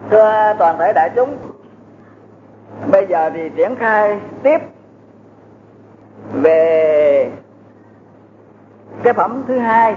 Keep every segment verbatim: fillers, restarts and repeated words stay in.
Thưa toàn thể đại chúng, bây giờ thì triển khai tiếp về cái phẩm thứ hai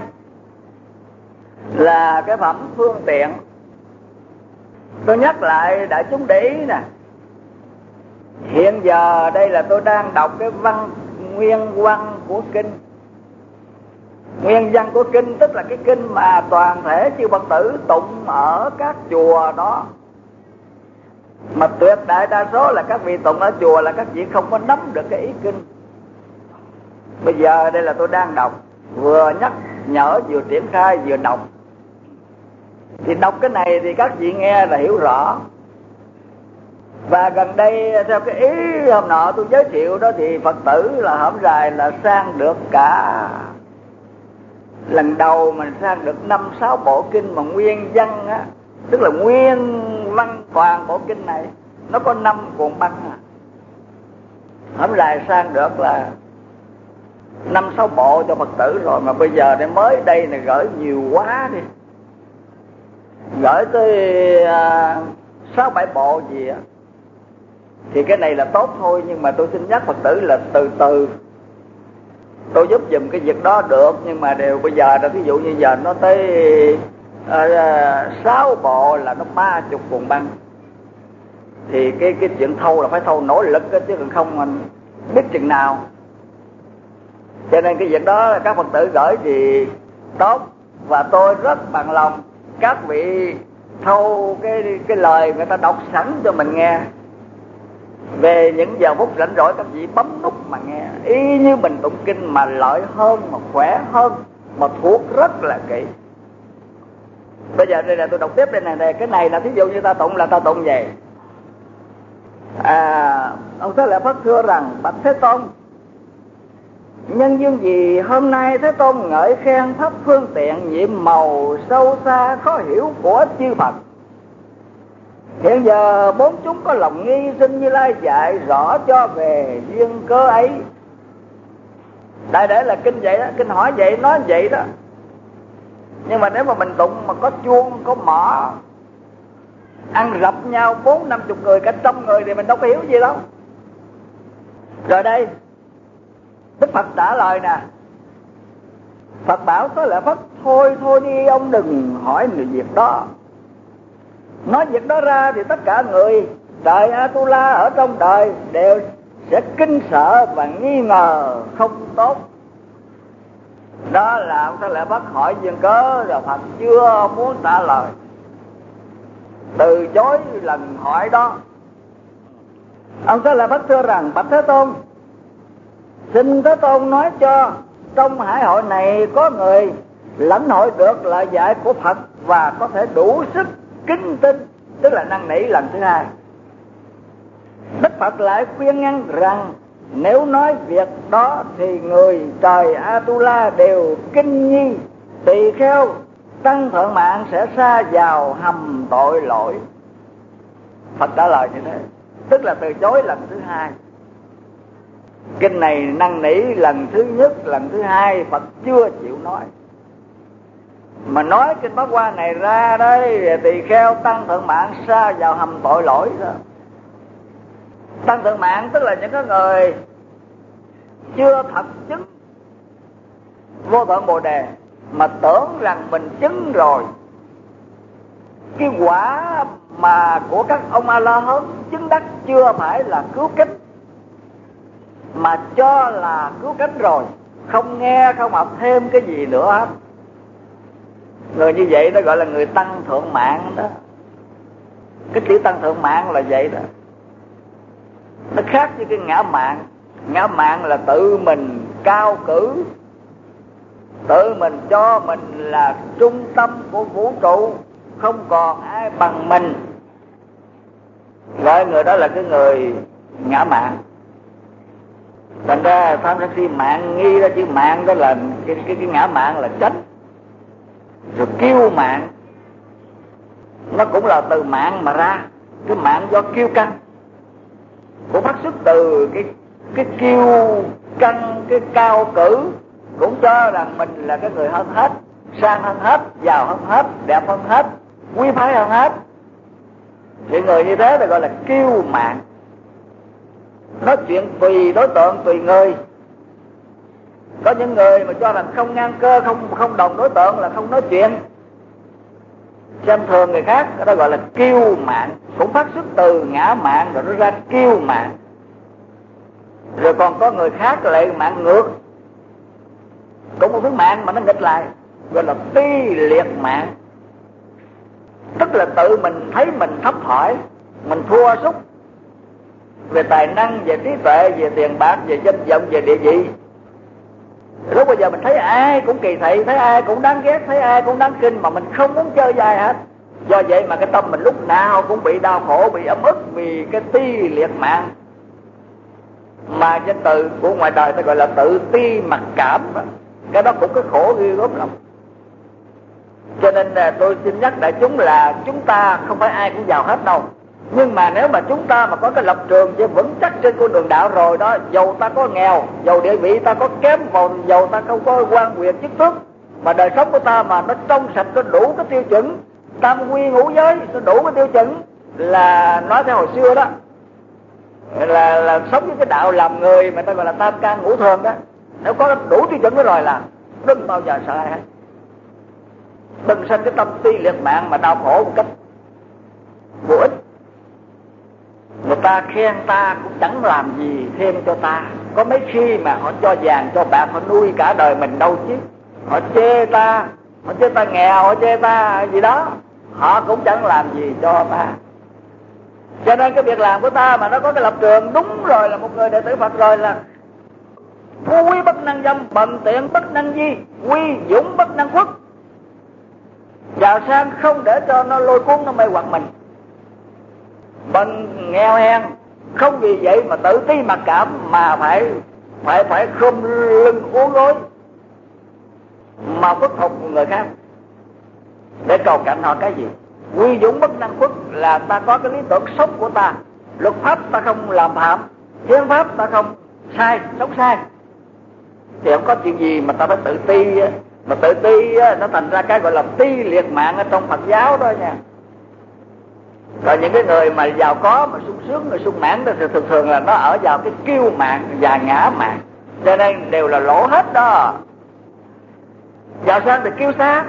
là cái phẩm phương tiện. Tôi nhắc lại đại chúng để ý nè, hiện giờ đây là tôi đang đọc cái văn nguyên văn của kinh. Nguyên văn của kinh tức là cái kinh mà toàn thể chư Phật tử tụng ở các chùa đó, mà tuyệt đại đa số là các vị tụng ở chùa là các vị không có nắm được cái ý kinh. Bây giờ đây là tôi đang đọc, vừa nhắc nhở vừa triển khai vừa đọc. Thì đọc cái này thì các vị nghe là hiểu rõ. Và gần đây theo cái ý hôm nọ tôi giới thiệu đó thì Phật tử là hổm rày là sang được cả, lần đầu mình sang được năm sáu bộ kinh mà nguyên văn á, tức là nguyên văn toàn bộ kinh này nó có năm cuộn băng à. Hổm rày sang được là năm sáu bộ cho Phật tử rồi, mà bây giờ đây mới đây này gửi nhiều quá đi, gửi tới à, sáu bảy bộ gì á. Thì cái này là tốt thôi, nhưng mà tôi xin nhắc Phật tử là từ từ tôi giúp dùm cái việc đó được. Nhưng mà đều bây giờ là ví dụ như giờ nó tới sáu uh, bộ là nó ba chục cuộn băng, thì cái cái chuyện thâu là phải thâu nỗ lực đó, chứ còn không mình biết chừng nào. Cho nên cái việc đó các Phật tử gửi thì tốt, và tôi rất bằng lòng các vị thâu cái cái lời người ta đọc sẵn cho mình nghe. Về những giờ phút rảnh rỗi các vị bấm nút mà nghe, y như mình tụng kinh mà lợi hơn, mà khỏe hơn, mà thuộc rất là kỹ. Bây giờ đây là tôi đọc tiếp đây này, này cái này là thí dụ như ta tụng là ta tụng vậy. À, ông Thế Lợi Phất thưa rằng: bạch Thế Tôn, nhân duyên gì hôm nay Thế Tôn ngợi khen pháp phương tiện nhiệm màu sâu xa khó hiểu của chư Phật? Hiện giờ bốn chúng có lòng nghi xin Như Lai dạy rõ cho về duyên cơ ấy. Đại để là kinh vậy đó, kinh hỏi vậy nói vậy đó. Nhưng mà nếu mà mình tụng mà có chuông có mỏ ăn rập nhau bốn năm chục người, cả trăm người thì mình đâu có hiểu gì đâu. Rồi đây Đức Phật trả lời nè. Phật bảo Thế Lợi Phất: thôi thôi đi ông đừng hỏi người việc đó. Nói việc đó ra thì tất cả người đời Atula ở trong đời đều sẽ kinh sợ và nghi ngờ không tốt. Đó là ông Thế Lợi Phất hỏi duyên cớ, rồi Phật chưa muốn trả lời, từ chối lần hỏi đó. Ông Thế Lợi Phất thưa rằng: bạch Thế Tôn, xin Thế Tôn nói cho trong hải hội này có người lãnh hội được lời dạy của Phật và có thể đủ sức kính tin, tức là năn nỉ lần thứ hai. Đức Phật lại khuyên ngăn rằng nếu nói việc đó thì người trời Atula đều kinh nhi, tỳ kheo tăng thượng mạng sẽ sa vào hầm tội lỗi. Phật trả lời như thế, tức là từ chối lần thứ hai. Kinh này năn nỉ lần thứ nhất, lần thứ hai Phật chưa chịu nói. Mà nói kinh Pháp Hoa này ra đấy, tỳ kheo tăng thượng mạng sa vào hầm tội lỗi đó. Tăng thượng mạng tức là những cái người chưa thật chứng vô thượng Bồ Đề, mà tưởng rằng mình chứng rồi. Cái quả mà của các ông A La Hán chứng đắc chưa phải là cứu cánh, mà cho là cứu cánh rồi, không nghe không học thêm cái gì nữa hết. Người như vậy nó gọi là người tăng thượng mạng đó. Cái chữ tăng thượng mạng là vậy đó. Nó khác với cái ngã mạng. Ngã mạng là tự mình cao cử, tự mình cho mình là trung tâm của vũ trụ, không còn ai bằng mình. Gọi người đó là cái người ngã mạng. Thành ra Tham Sân Si mạng nghi ra chữ mạng đó là cái, cái, cái ngã mạng là tránh. Rồi kiêu mạng, nó cũng là từ mạng mà ra. Cái mạng do kiêu căng, cũng phát xuất từ cái cái kiêu căng, cái cao cử, cũng cho rằng mình là cái người hơn hết, sang hơn hết, giàu hơn hết, đẹp hơn hết, quý phái hơn hết. Thì người như thế là gọi là kiêu mạn. Nói chuyện tùy đối tượng, tùy người. Có những người mà cho rằng không ngang cơ, không không đồng đối tượng là không nói chuyện, xem thường người khác, đó gọi là kiêu mạn. Cũng phát xuất từ ngã mạn rồi nó ra kiêu mạn. Rồi còn có người khác lại mạn ngược, cũng một thứ mạn mà nó nghịch lại, gọi là ti liệt mạn. Tức là tự mình thấy mình thấp hỏi, mình thua sút về tài năng, về trí tuệ, về tiền bạc, về danh vọng, về địa vị. Lúc bây giờ mình thấy ai cũng kỳ thị, thấy ai cũng đáng ghét, thấy ai cũng đáng kinh, mà mình không muốn chơi dài hết. Do vậy mà cái tâm mình lúc nào cũng bị đau khổ, bị ấm ức vì cái ti liệt mạng. Mà danh từ của ngoài đời ta gọi là tự ti mặc cảm. Cái đó cũng có khổ ghê gớm lắm. Cho nên là tôi xin nhắc đại chúng là chúng ta không phải ai cũng giàu hết đâu. Nhưng mà nếu mà chúng ta mà có cái lập trường chứ vững chắc trên con đường đạo rồi đó, dầu ta có nghèo, dầu địa vị ta có kém, dầu ta không có quan quyền chức tước, mà đời sống của ta mà nó trong sạch, nó đủ cái tiêu chuẩn tam quy ngũ giới, nó đủ cái tiêu chuẩn, là nói theo hồi xưa đó, là là sống với cái đạo làm người mà ta gọi là tam can ngũ thường đó. Nếu có đủ tiêu chuẩn đó rồi là đừng bao giờ sợ ai hết. Đừng sanh cái tâm ti liệt mạng mà đau khổ một cách vô ích. Người ta khen ta cũng chẳng làm gì thêm cho ta. Có mấy khi mà họ cho vàng cho bạc, họ nuôi cả đời mình đâu chứ. Họ chê ta, họ chê ta nghèo, họ chê ta gì đó, họ cũng chẳng làm gì cho ta. Cho nên cái việc làm của ta mà nó có cái lập trường đúng rồi, là một người đệ tử Phật rồi, là phú quý bất năng dâm, bần tiện bất năng di, quy dũng bất năng khuất. Giàu sang không để cho nó lôi cuốn, nó mê hoặc mình. Bằng nghèo hèn không vì vậy mà tự ti mặc cảm, mà phải phải phải khom lưng uốn gối mà khuất phục người khác để cầu cạnh họ cái gì. Quy dũng bất năng khuất là ta có cái lý tưởng sống của ta, luật pháp ta không làm phạm, hiến pháp ta không sai, sống sai, thì không có chuyện gì mà ta phải tự ti. Mà tự ti nó thành ra cái gọi là ti liệt mạng ở trong Phật giáo đó nha. Còn những cái người mà giàu có mà sung sướng, người sung mãn đó thì thường thường là nó ở vào cái kiêu mạn và ngã mạn, cho nên đều là lỗ hết đó. Giàu sang thì kiêu sa,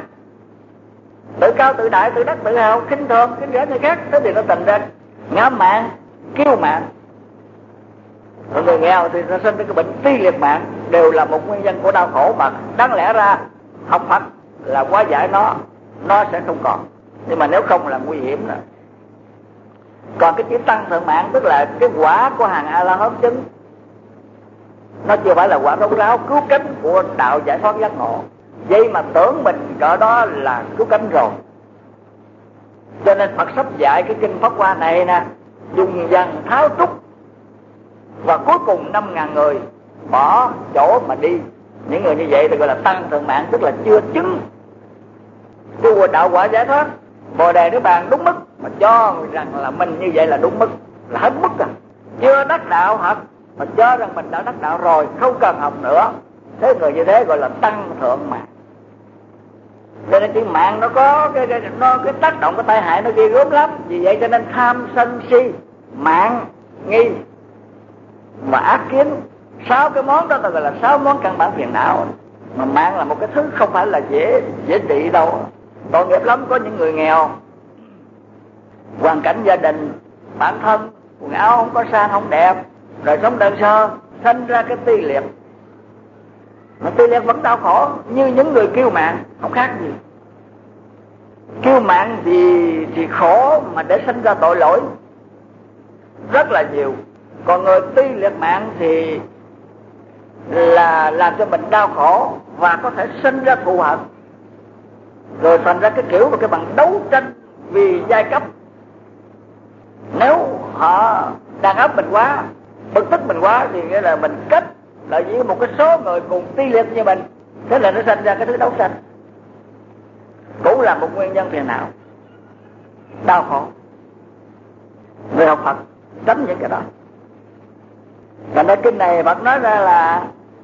tự cao tự đại, tự đắc tự hào, khinh thường khinh rẻ người khác, thế thì nó thành ra ngã mạn, kiêu mạn. Còn người nghèo thì nó sinh cái bệnh ti liệt mạng, đều là một nguyên nhân của đau khổ mà đáng lẽ ra học Phật là hóa giải nó, nó sẽ không còn. Nhưng mà nếu không là nguy hiểm rồi. Còn cái chữ tăng thượng mạng tức là cái quả của hàng A La Hán chứng, nó chưa phải là quả rốt ráo cứu cánh của đạo giải thoát giác ngộ. Vậy mà tưởng mình cỡ đó là cứu cánh rồi. Cho nên Phật sắp dạy cái kinh Pháp Hoa này nè, dùng dần tháo trúc, và cuối cùng năm ngàn người bỏ chỗ mà đi. Những người như vậy thì gọi là tăng thượng mạng, tức là chưa chứng cái đạo quả giải thoát Bồ Đề Niết Bàn đúng mức, mà cho rằng là mình như vậy là đúng mức, là hết mức à. Chưa đắc đạo thật mà cho rằng mình đã đắc đạo rồi, không cần học nữa. Thế người như thế gọi là tăng thượng mạng. Cho nên chữ mạng nó có cái, cái, nó, cái tác động, cái tai hại nó ghê gớm lắm. Vì vậy cho nên tham sân si, mạng, nghi và ác kiến, sáu cái món đó ta gọi là sáu món căn bản phiền não. Mà mạng là một cái thứ không phải là dễ dễ trị đâu. Tội nghiệp lắm, có những người nghèo, hoàn cảnh gia đình, bản thân quần áo không có sang không đẹp, rồi sống đơn sơ, sinh ra cái ti liệt. Mà ti liệt vẫn đau khổ như những người kiêu mạn, không khác gì. Kiêu mạn thì thì khổ mà để sinh ra tội lỗi rất là nhiều. Còn người ti liệt mạng thì là làm cho mình đau khổ và có thể sinh ra thù hận, rồi thành ra cái kiểu và cái bằng đấu tranh vì giai cấp. Nếu họ đàn áp mình quá, bực tức mình quá, thì nghĩa là mình kết lại với một cái số người cùng ti liệt như mình, thế là nó sinh ra cái thứ đấu tranh, cũng là một nguyên nhân phiền não, đau khổ. Người học Phật tránh những cái đó. Và nói kinh này Phật nói ra là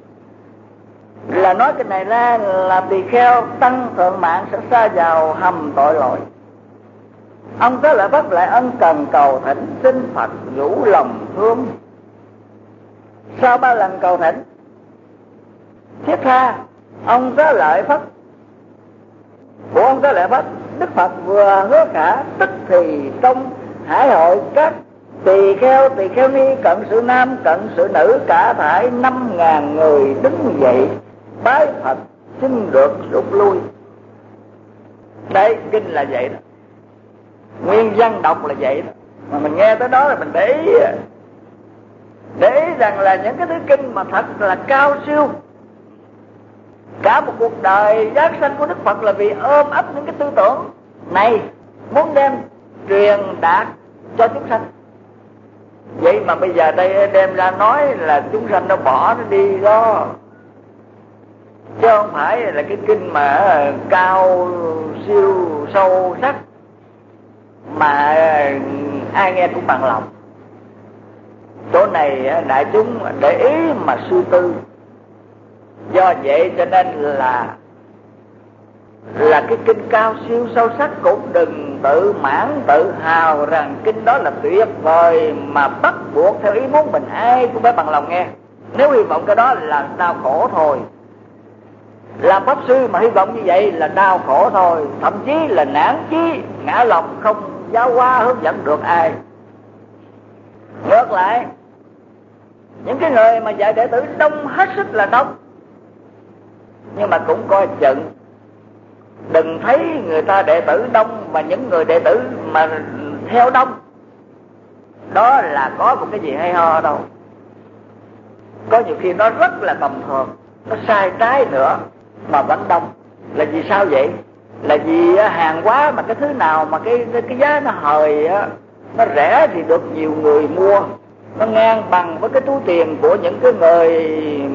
là nói cái này ra là tỳ kheo tăng thượng mạng sẽ sa vào hầm tội lỗi. ông Xá Lợi Phất lại ân cần cầu thỉnh xin Phật rủ lòng thương. Sau ba lần cầu thỉnh, thiết tha ông Xá Lợi Phất của ông Xá Lợi Phất, Đức Phật vừa hứa khả tức thì trong hải hội các tỳ kheo tỳ kheo ni, cận sự nam cận sự nữ, cả thải năm ngàn người đứng dậy bái Phật xin được rút lui. Đấy, kinh là vậy đó, nguyên văn đọc là vậy đó, mà mình nghe tới đó là mình để ý để ý rằng là những cái thứ kinh mà thật là cao siêu. Cả một cuộc đời giác sanh của Đức Phật là vì ôm ấp những cái tư tưởng này, muốn đem truyền đạt cho chúng sanh. Vậy mà bây giờ đây đem ra nói là chúng sanh nó bỏ nó đi đó, chứ không phải là cái kinh mà cao siêu sâu sắc mà ai nghe cũng bằng lòng. Chỗ này đại chúng để ý mà suy tư. Do vậy cho nên là là cái kinh cao siêu sâu sắc cũng đừng tự mãn tự hào rằng kinh đó là tuyệt vời mà bắt buộc theo ý muốn mình, ai cũng phải bằng lòng nghe. Nếu hy vọng cái đó là đau khổ thôi. Làm pháp sư mà hy vọng như vậy là đau khổ thôi, thậm chí là nản chí, ngã lòng, không giáo hóa hướng dẫn được ai. Ngược lại, những cái người mà dạy đệ tử đông hết sức là đông, nhưng mà cũng coi chừng đừng thấy người ta đệ tử đông mà những người đệ tử mà theo đông đó là có một cái gì hay ho đâu. Có nhiều khi nó rất là tầm thường, nó sai trái nữa mà vẫn đông. Là vì sao vậy? Là vì hàng hóa mà cái thứ nào mà cái cái giá nó hời á, nó rẻ thì được nhiều người mua, nó ngang bằng với cái túi tiền của những cái người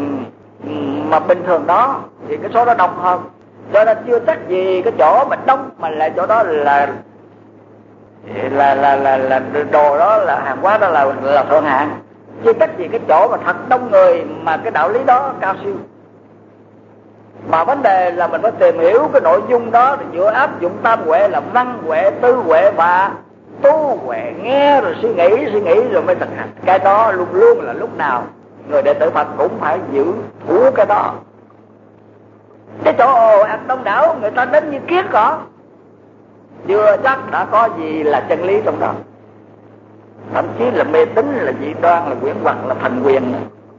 mà bình thường đó thì cái số đó đông hơn. Cho nên chưa chắc gì cái chỗ mà đông mà lại chỗ đó là là là là, là đồ đó là hàng hóa đó là là thượng hạng. Chưa chắc gì cái chỗ mà thật đông người mà cái đạo lý đó cao siêu. Mà vấn đề là mình phải tìm hiểu cái nội dung đó, thì vừa áp dụng tam huệ là văn huệ, tư huệ và tu huệ, nghe rồi suy nghĩ, suy nghĩ rồi mới thực hành. Cái đó luôn luôn là lúc nào người đệ tử Phật cũng phải giữ thủ cái đó. Cái chỗ ồ ạt đông đảo người ta đến như kiết cỏ, chưa chắc đã có gì là chân lý trong đó. Thậm chí là mê tín, là dị đoan, là quyển hoặc, là thành quyền.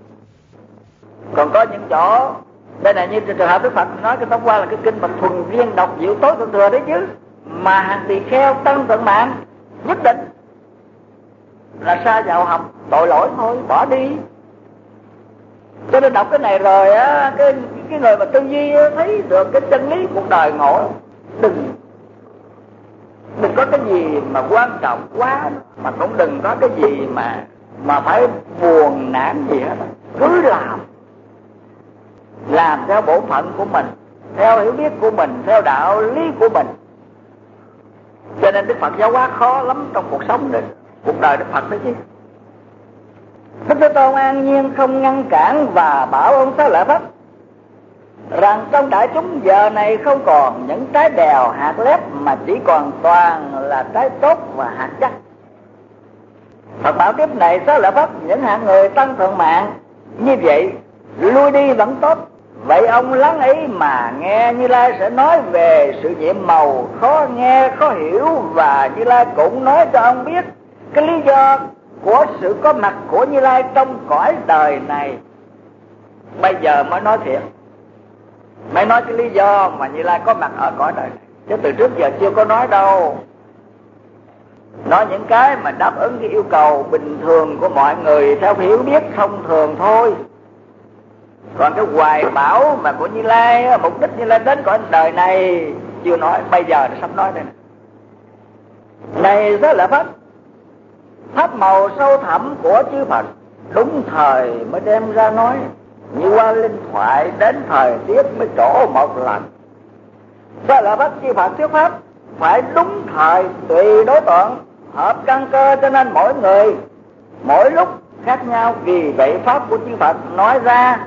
Còn có những chỗ, đây này như trường hợp Đức Phật nói cái tóm qua là cái kinh mà thuần viên độc diệu tối thượng thừa đấy chứ, mà hàng tỳ kheo tăng thượng mạng nhất định là sa vào học tội lỗi thôi, bỏ đi. Cho nên đọc cái này rồi á, cái cái người mà tư duy thấy được cái chân lý cuộc đời ngộ, đừng đừng có cái gì mà quan trọng quá, mà cũng đừng có cái gì mà mà phải buồn nản gì hết. Cứ làm làm theo bổn phận của mình, theo hiểu biết của mình, theo đạo lý của mình. Cho nên Đức Phật giáo hóa khó lắm trong cuộc sống này, cuộc đời Đức Phật đấy chứ. Đức Thế Tôn an nhiên không ngăn cản và bảo ông Xá Lợi Phất rằng trong đại chúng giờ này không còn những trái bèo hạt lép, mà chỉ còn toàn là trái tốt và hạt chắc. Phật bảo tiếp này: Xá Lợi Phất, những hạng người tăng thượng mạng như vậy lui đi vẫn tốt. Vậy ông lắng ý mà nghe Như Lai sẽ nói về sự nhiệm màu khó nghe khó hiểu, và Như Lai cũng nói cho ông biết cái lý do của sự có mặt của Như Lai trong cõi đời này. Bây giờ mới nói thiệt, mới nói cái lý do mà Như Lai có mặt ở cõi đời này, chứ từ trước giờ chưa có nói đâu. Nói những cái mà đáp ứng cái yêu cầu bình thường của mọi người theo hiểu biết thông thường thôi. Còn cái hoài bão mà của Như Lai, mục đích Như Lai đến cõi đời này chưa nói, bây giờ sắp nói đây này. Này Xá Lợi Phất, pháp màu sâu thẳm của chư Phật đúng thời mới đem ra nói, như qua linh thoại đến thời tiết mới trổ một lần. Xá Lợi Phất, chư Phật thuyết pháp phải đúng thời tùy đối tượng, hợp căn cơ, cho nên mỗi người mỗi lúc khác nhau. Vì vậy pháp của chư Phật nói ra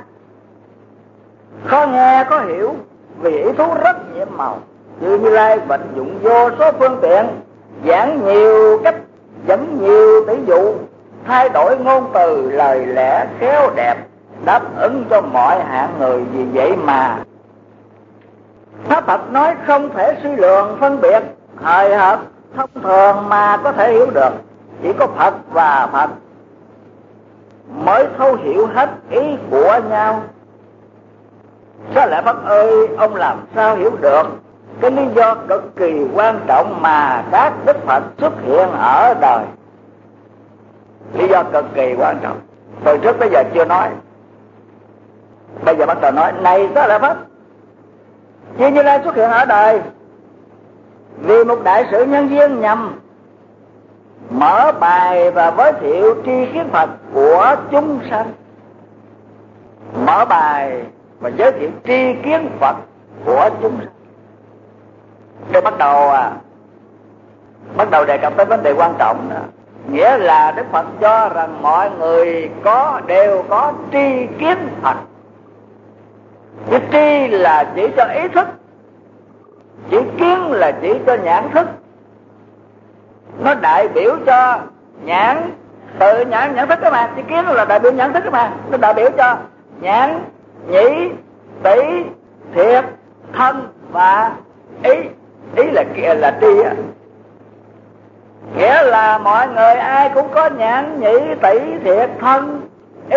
khó nghe khó hiểu, vì ý thú rất nhiệm màu. Như Như Lai vận dụng vô số phương tiện giảng nhiều cách, dẫn nhiều tỷ dụ, thay đổi ngôn từ lời lẽ khéo đẹp, đáp ứng cho mọi hạng người. Vì vậy mà Pháp Phật nói không thể suy lượng phân biệt, hời hợt thông thường mà có thể hiểu được. Chỉ có Phật và Phật mới thấu hiểu hết ý của nhau. Sao lại Phật ơi, ông làm sao hiểu được cái lý do cực kỳ quan trọng mà các Đức Phật xuất hiện ở đời? Lý do cực kỳ quan trọng, từ trước bây giờ chưa nói, bây giờ bắt đầu nói. Này sao lại Phật, Chư Như Lai xuất hiện ở đời vì một đại sự nhân duyên nhằm mở bài và giới thiệu tri kiến Phật của chúng sanh. Mở bài và giới thiệu tri kiến Phật của chúng sanh. Đây bắt đầu à, bắt đầu đề cập tới vấn đề quan trọng đó. Nghĩa là Đức Phật cho rằng mọi người có đều có tri kiến Phật. Cái tri là chỉ cho ý thức, chỉ kiến là chỉ cho nhãn thức. Nó đại biểu cho nhãn, tự nhãn nhãn thức đó mà. Chỉ kiến là đại biểu nhãn thức đó mà. Nó đại biểu cho nhãn, nhĩ, tỷ, thiệt, thân và ý. Ý là là tri á. Nghĩa là mọi người ai cũng có nhãn, nhĩ, tỷ, thiệt, thân, ý.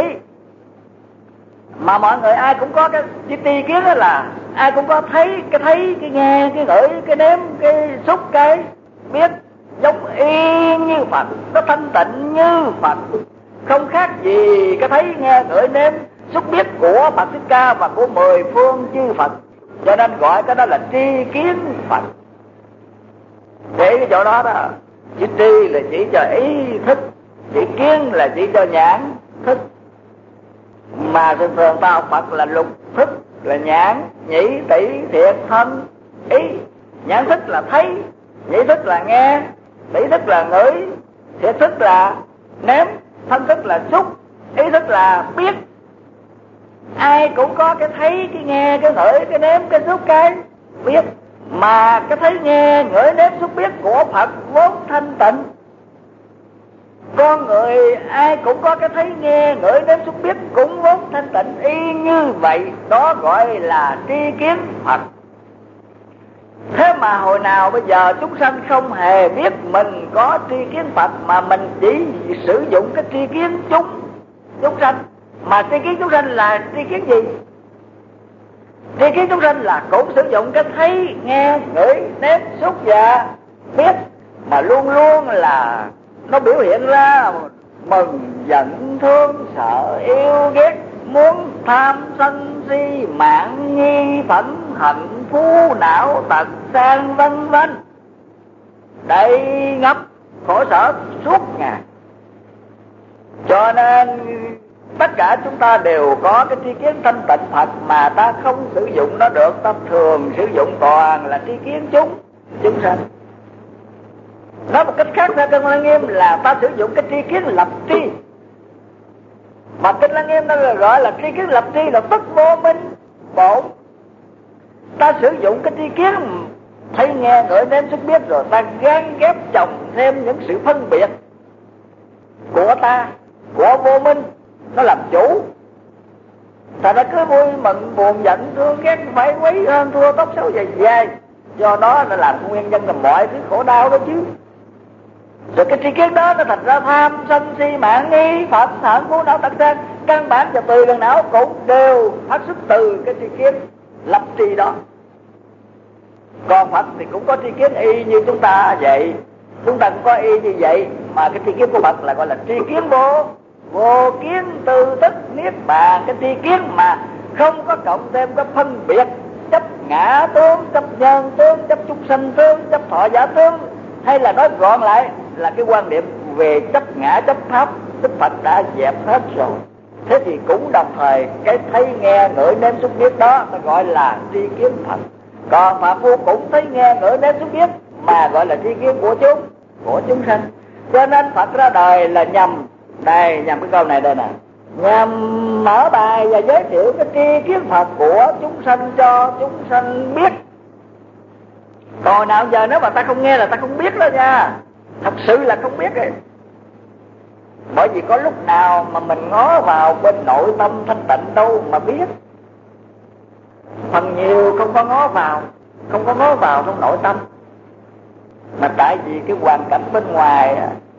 Mà mọi người ai cũng có cái tri kiến đó là ai cũng có thấy, cái thấy, cái nghe, cái ngửi, cái nếm, cái xúc, cái biết, giống y như Phật. Nó thanh tịnh như Phật, không khác gì cái thấy, nghe, ngửi, nếm, xúc biết của Phật Thích Ca và của mười phương chư Phật. Cho nên gọi cái đó là tri kiến Phật. Để cái chỗ đó đó, chỉ tri là chỉ cho ý thức, chỉ kiến là chỉ cho nhãn thức. Mà thường thường ta học Phật là lục thức, là nhãn, nhĩ, tỷ, thiệt, thân, ý. Nhãn thức là thấy, nhĩ thức là nghe, tỷ thức là ngửi, thiệt thức là nếm, thân thức là xúc, ý thức là biết. Ai cũng có cái thấy, cái nghe, cái ngửi, cái nếm, cái xúc, cái biết. Mà cái thấy, nghe, ngửi, nếm, xúc, biết của Phật vốn thanh tịnh. Con người ai cũng có cái thấy, nghe, ngửi, nếm, xúc, biết cũng vốn thanh tịnh y như vậy. Đó gọi là tri kiến Phật. Thế mà hồi nào bây giờ chúng sanh không hề biết mình có tri kiến Phật, mà mình chỉ sử dụng cái tri kiến chúng chúng sanh. Mà tri kiến chúng sanh là tri kiến gì? Tri kiến chúng sanh là cũng sử dụng cái thấy, nghe, ngửi, nếm, xúc và biết, mà luôn luôn là nó biểu hiện ra mừng, giận, thương, sợ, yêu, ghét, muốn, tham, sân, si, mạn, nghi, phẫn, hận, phú, não, tật, sang, vân vân, đầy ngập khổ sở suốt ngày. Cho nên tất cả chúng ta đều có cái tri kiến thanh tịnh Phật mà ta không sử dụng nó được. Ta thường sử dụng toàn là tri kiến chúng chúng sanh. Nói một cách khác ra, Kinh Lăng Nghiêm là ta sử dụng cái tri kiến lập tri. Mà Kinh Lăng Nghiêm nó gọi là tri kiến lập tri là tức vô minh bổn. Ta sử dụng cái tri kiến thấy, nghe, ngửi, nếm, xúc, biết, rồi ta gán ghép chồng thêm những sự phân biệt của ta, của vô minh, nó làm chủ. Ta đã cứ vui mừng, buồn, giận, thương, ghét, phải quấy, hơn thua, tốt xấu, dài dài. Do đó nó làm nguyên nhân là mọi thứ khổ đau đó chứ. Rồi cái tri kiến đó nó thành ra tham, sân, si, mạn, nghi, phật, hận, phú, não, tật, sang. Căn bản và từ lần nào cũng đều phát xuất từ cái tri kiến lập tri đó. Còn Phật thì cũng có tri kiến y như chúng ta vậy. Chúng ta cũng có y như vậy. Mà cái tri kiến của Phật là gọi là tri kiến vô Vô kiến tư tức niết bàn. Cái tri kiến mà không có cộng thêm cái phân biệt chấp ngã tướng, chấp nhân tướng, chấp chúng sanh tướng, chấp thọ giả tướng. Hay là nói gọn lại là cái quan điểm về chấp ngã, chấp pháp, Đức Phật đã dẹp hết rồi. Thế thì cũng đồng thời cái thấy, nghe, ngửi, nếm, xúc, biết đó nó gọi là tri kiến Phật. Còn Phạm Phu cũng thấy, nghe, ngửi, nếm, xúc, biết mà gọi là tri kiến của chúng, của chúng sanh. Cho nên Phật ra đời là nhằm, đây nhằm cái câu này đây nè, nhằm mở bài và giới thiệu cái tri kiến Phật của chúng sanh cho chúng sanh biết. Còn nào giờ nếu mà ta không nghe là ta không biết đó nha. Thật sự là không biết ấy. Bởi vì có lúc nào mà mình ngó vào bên nội tâm thanh tịnh đâu mà biết. Phần nhiều không có ngó vào, không có ngó vào trong nội tâm. Mà tại vì cái hoàn cảnh bên ngoài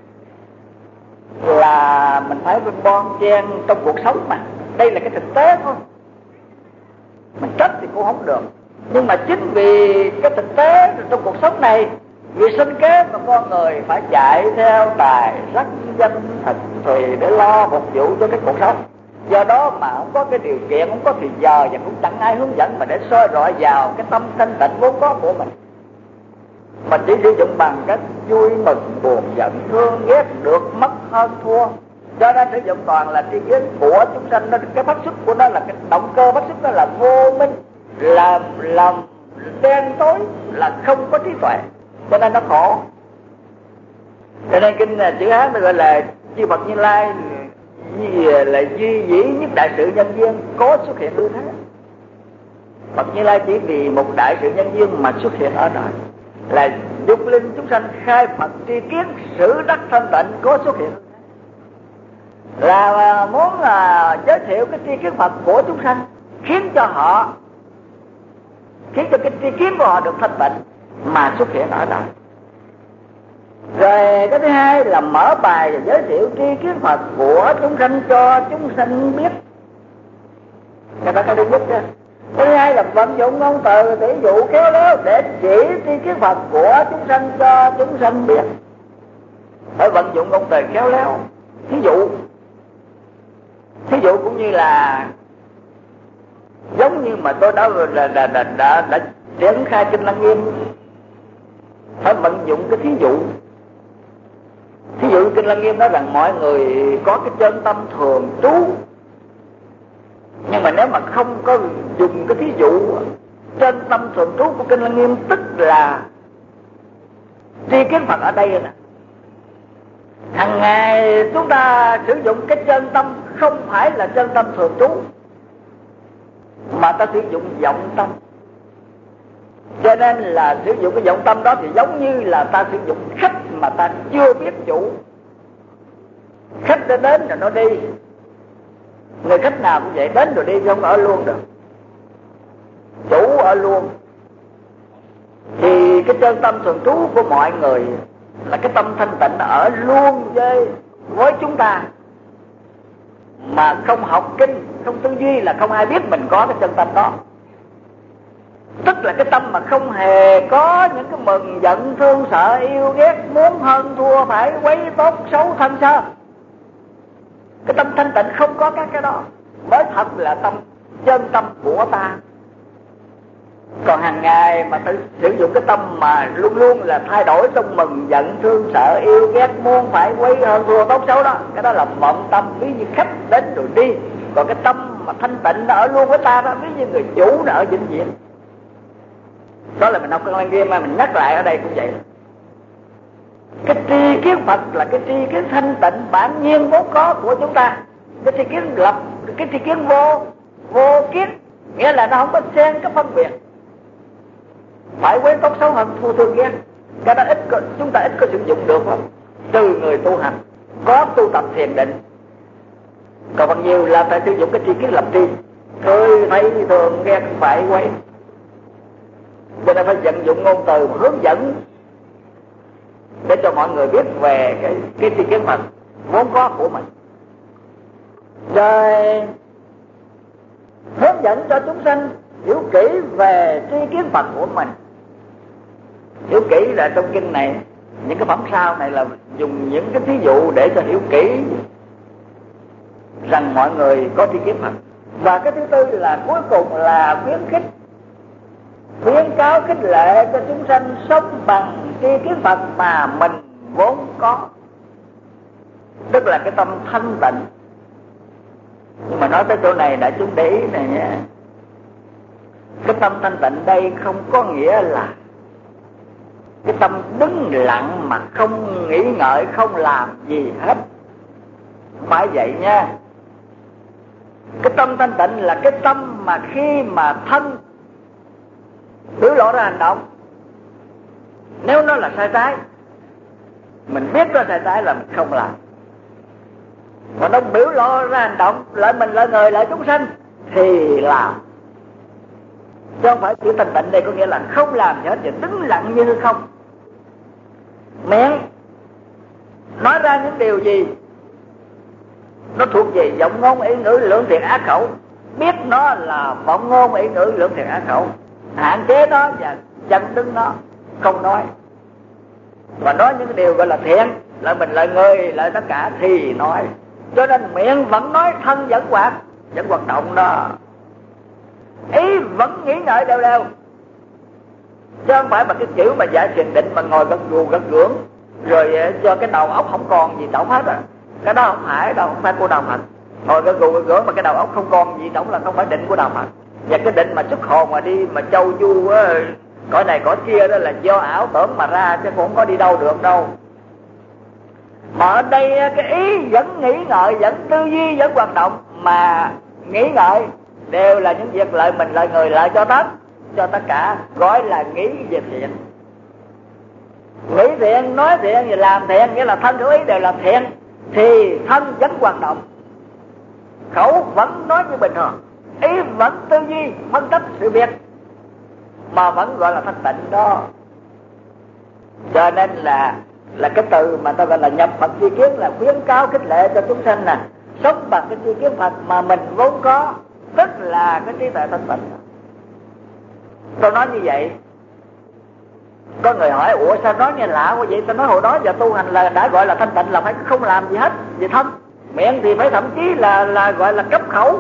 là mình thấy bên bon chen trong cuộc sống mà. Đây là cái thực tế thôi. Mình trách thì cũng không được. Nhưng mà chính vì cái thực tế trong cuộc sống này, vì sinh kế mà con người phải chạy theo tài sắc danh thực thùy để lo phục vụ cho cái cuộc sống. Do đó mà không có cái điều kiện, không có thời giờ và cũng chẳng ai hướng dẫn mà để soi rọi vào cái tâm thanh tịnh vốn có của mình. Mình chỉ sử dụng bằng cách vui mừng, buồn, giận, thương, ghét, được, mất, hơn, thua. Cho nên sử dụng toàn là tri kiến của chúng sanh. Nó, cái phát xuất của nó là cái động cơ phát xuất đó là vô minh, là làm đen tối, là không có trí tuệ. Cho nên nó khổ. Cho nên kinh chữ Hán nó gọi là chư Phật Như Lai là duy dĩ nhất đại sự nhân duyên có xuất hiện như thế. Phật Như Lai chỉ vì một đại sự nhân duyên mà xuất hiện ở đó, là dục linh chúng sanh khai Phật tri kiến sử đắc thanh tịnh có xuất hiện, là muốn là giới thiệu cái tri kiến Phật của chúng sanh, khiến cho họ, khiến cho cái tri kiến của họ được thanh tịnh mà xuất hiện ở đó. Rồi cái thứ hai là mở bài và giới thiệu tri kiến Phật của chúng sanh cho chúng sanh biết. Cái đó cái thứ nhất đó. Thứ hai là vận dụng ngôn từ tỷ dụ khéo léo để chỉ tri kiến Phật của chúng sanh cho chúng sanh biết. Phải vận dụng ngôn từ khéo léo. Thí dụ, thí dụ cũng như là giống như mà tôi đã đã đã đã, đã, đã triển khai kinh Lăng Nghiêm, phải vận dụng cái thí dụ. Thí dụ kinh Lăng Nghiêm nói rằng mọi người có cái chân tâm thường trú, nhưng mà nếu mà không có dùng cái thí dụ chân tâm thường trú của kinh Lăng Nghiêm, tức là tri kiến Phật ở đây nè. Hằng ngày chúng ta sử dụng cái chân tâm không phải là chân tâm thường trú, mà ta sử dụng vọng tâm. Cho nên là sử dụng cái vọng tâm đó thì giống như là ta sử dụng khách mà ta chưa biết chủ. Khách đã đến rồi nó đi. Người khách nào cũng vậy, đến rồi đi không ở luôn được. Chủ ở luôn. Thì cái chân tâm thường trú của mọi người là cái tâm thanh tịnh ở luôn với với chúng ta, mà không học kinh, không tư duy là không ai biết mình có cái chân tâm đó. Tức là cái tâm mà không hề có những cái mừng giận thương sợ yêu ghét muốn hơn thua phải quấy tốt xấu thân sơ. Cái tâm thanh tịnh không có các cái đó mới thật là tâm chân tâm của ta. Còn hàng ngày mà tự sử dụng cái tâm mà luôn luôn là thay đổi trong mừng giận thương sợ yêu ghét muốn phải quấy hơn thua tốt xấu đó, cái đó là vọng tâm, ví như khách đến rồi đi. Còn cái tâm mà thanh tịnh nó ở luôn với ta đó, ví như người chủ nó ở vĩnh viễn. Đó là mình học Kinh Lăng Nghiêm mà mình nhắc lại ở đây cũng vậy. Cái tri kiến Phật là cái tri kiến thanh tịnh bản nhiên vốn có của chúng ta. Cái tri kiến lập, cái tri kiến vô vô kiến, nghĩa là nó không có xen cái phân biệt phải quấy tốt xấu hơn thua thương ghét. Cái đó ít có, chúng ta ít có sử dụng được lắm. Từ người tu hành có tu tập thiền định. Còn bao nhiêu là phải sử dụng cái tri kiến lập tri, thôi thấy thường ghét phải quấy. Cho nên phải vận dụng ngôn từ hướng dẫn để cho mọi người biết về cái cái tri kiến Phật vốn có của mình. Rồi hướng dẫn cho chúng sanh hiểu kỹ về tri kiến Phật của mình. Hiểu kỹ là trong kinh này, những cái phẩm sau này là dùng những cái thí dụ để cho hiểu kỹ rằng mọi người có tri kiến Phật. Và cái thứ tư là cuối cùng là khuyến khích, khuyến cáo khích lệ cho chúng sanh sống bằng tri kiến Phật mà mình vốn có, tức là cái tâm thanh tịnh. Nhưng mà nói tới chỗ này đại chúng để ý này nha, cái tâm thanh tịnh đây không có nghĩa là cái tâm đứng lặng mà không nghĩ ngợi, không làm gì hết, không phải vậy nha. Cái tâm thanh tịnh là cái tâm mà khi mà thân biểu lộ ra hành động Nếu nó là sai trái, mình biết nó sai trái là mình không làm. Còn nó biểu lộ ra hành động lợi mình, lợi người, lợi chúng sanh thì làm. Chứ không phải chữ thanh tịnh đây có nghĩa là không làm gì hết, chỉ đứng lặng như không. Miệng nói ra những điều gì nó thuộc về vọng ngôn ý ngữ lưỡng thiệt ác khẩu, biết nó là vọng ngôn ý ngữ lưỡng thiệt ác khẩu, hạn chế nó và chặn đứng nó, không nói. Và nói những cái điều gọi là thiện, lợi mình, lợi người, lợi tất cả thì nói. Cho nên miệng vẫn nói, thân vẫn hoạt, vẫn hoạt động đó. Ý vẫn nghĩ ngợi đều đều, chứ không phải mà cái chữ mà giải thiền định mà ngồi gật gù gật gưỡng rồi cho cái đầu óc không còn gì tổng hết à. Cái đó không phải đâu, không phải của đạo Phật. Ngồi gật gù gật gưỡng mà cái đầu óc không còn gì tổng là không phải định của đạo Phật. Và cái định mà xuất hồn mà đi mà châu du á, cõi này cõi kia đó là do ảo tưởng mà ra, chứ cũng không có đi đâu được đâu. Mà ở đây cái ý vẫn nghĩ ngợi, vẫn tư duy, vẫn hoạt động, mà nghĩ ngợi đều là những việc lợi mình, lợi người, lợi cho tất, cho tất cả, gọi là nghĩ về thiện. Nghĩ thiện, nói thiện và làm thiện, nghĩa là thân khẩu ý đều là thiện, thì thân vẫn hoạt động, khẩu vẫn nói như bình thường, ý vẫn tư duy, phân tích sự việc, mà vẫn gọi là thanh tịnh đó. Cho nên là là cái từ mà ta gọi là nhập Phật tri kiến là khuyến cáo khích lệ cho chúng sanh là sống bằng cái tri kiến Phật mà mình vốn có, tức là cái trí tuệ thanh tịnh. Tôi nói như vậy, có người hỏi ủa sao nói nghe lạ quá vậy? Tôi nói hồi đó giờ tu hành là đã gọi là thanh tịnh là phải không làm gì hết về thân, miệng thì phải thậm chí là là gọi là cấm khẩu.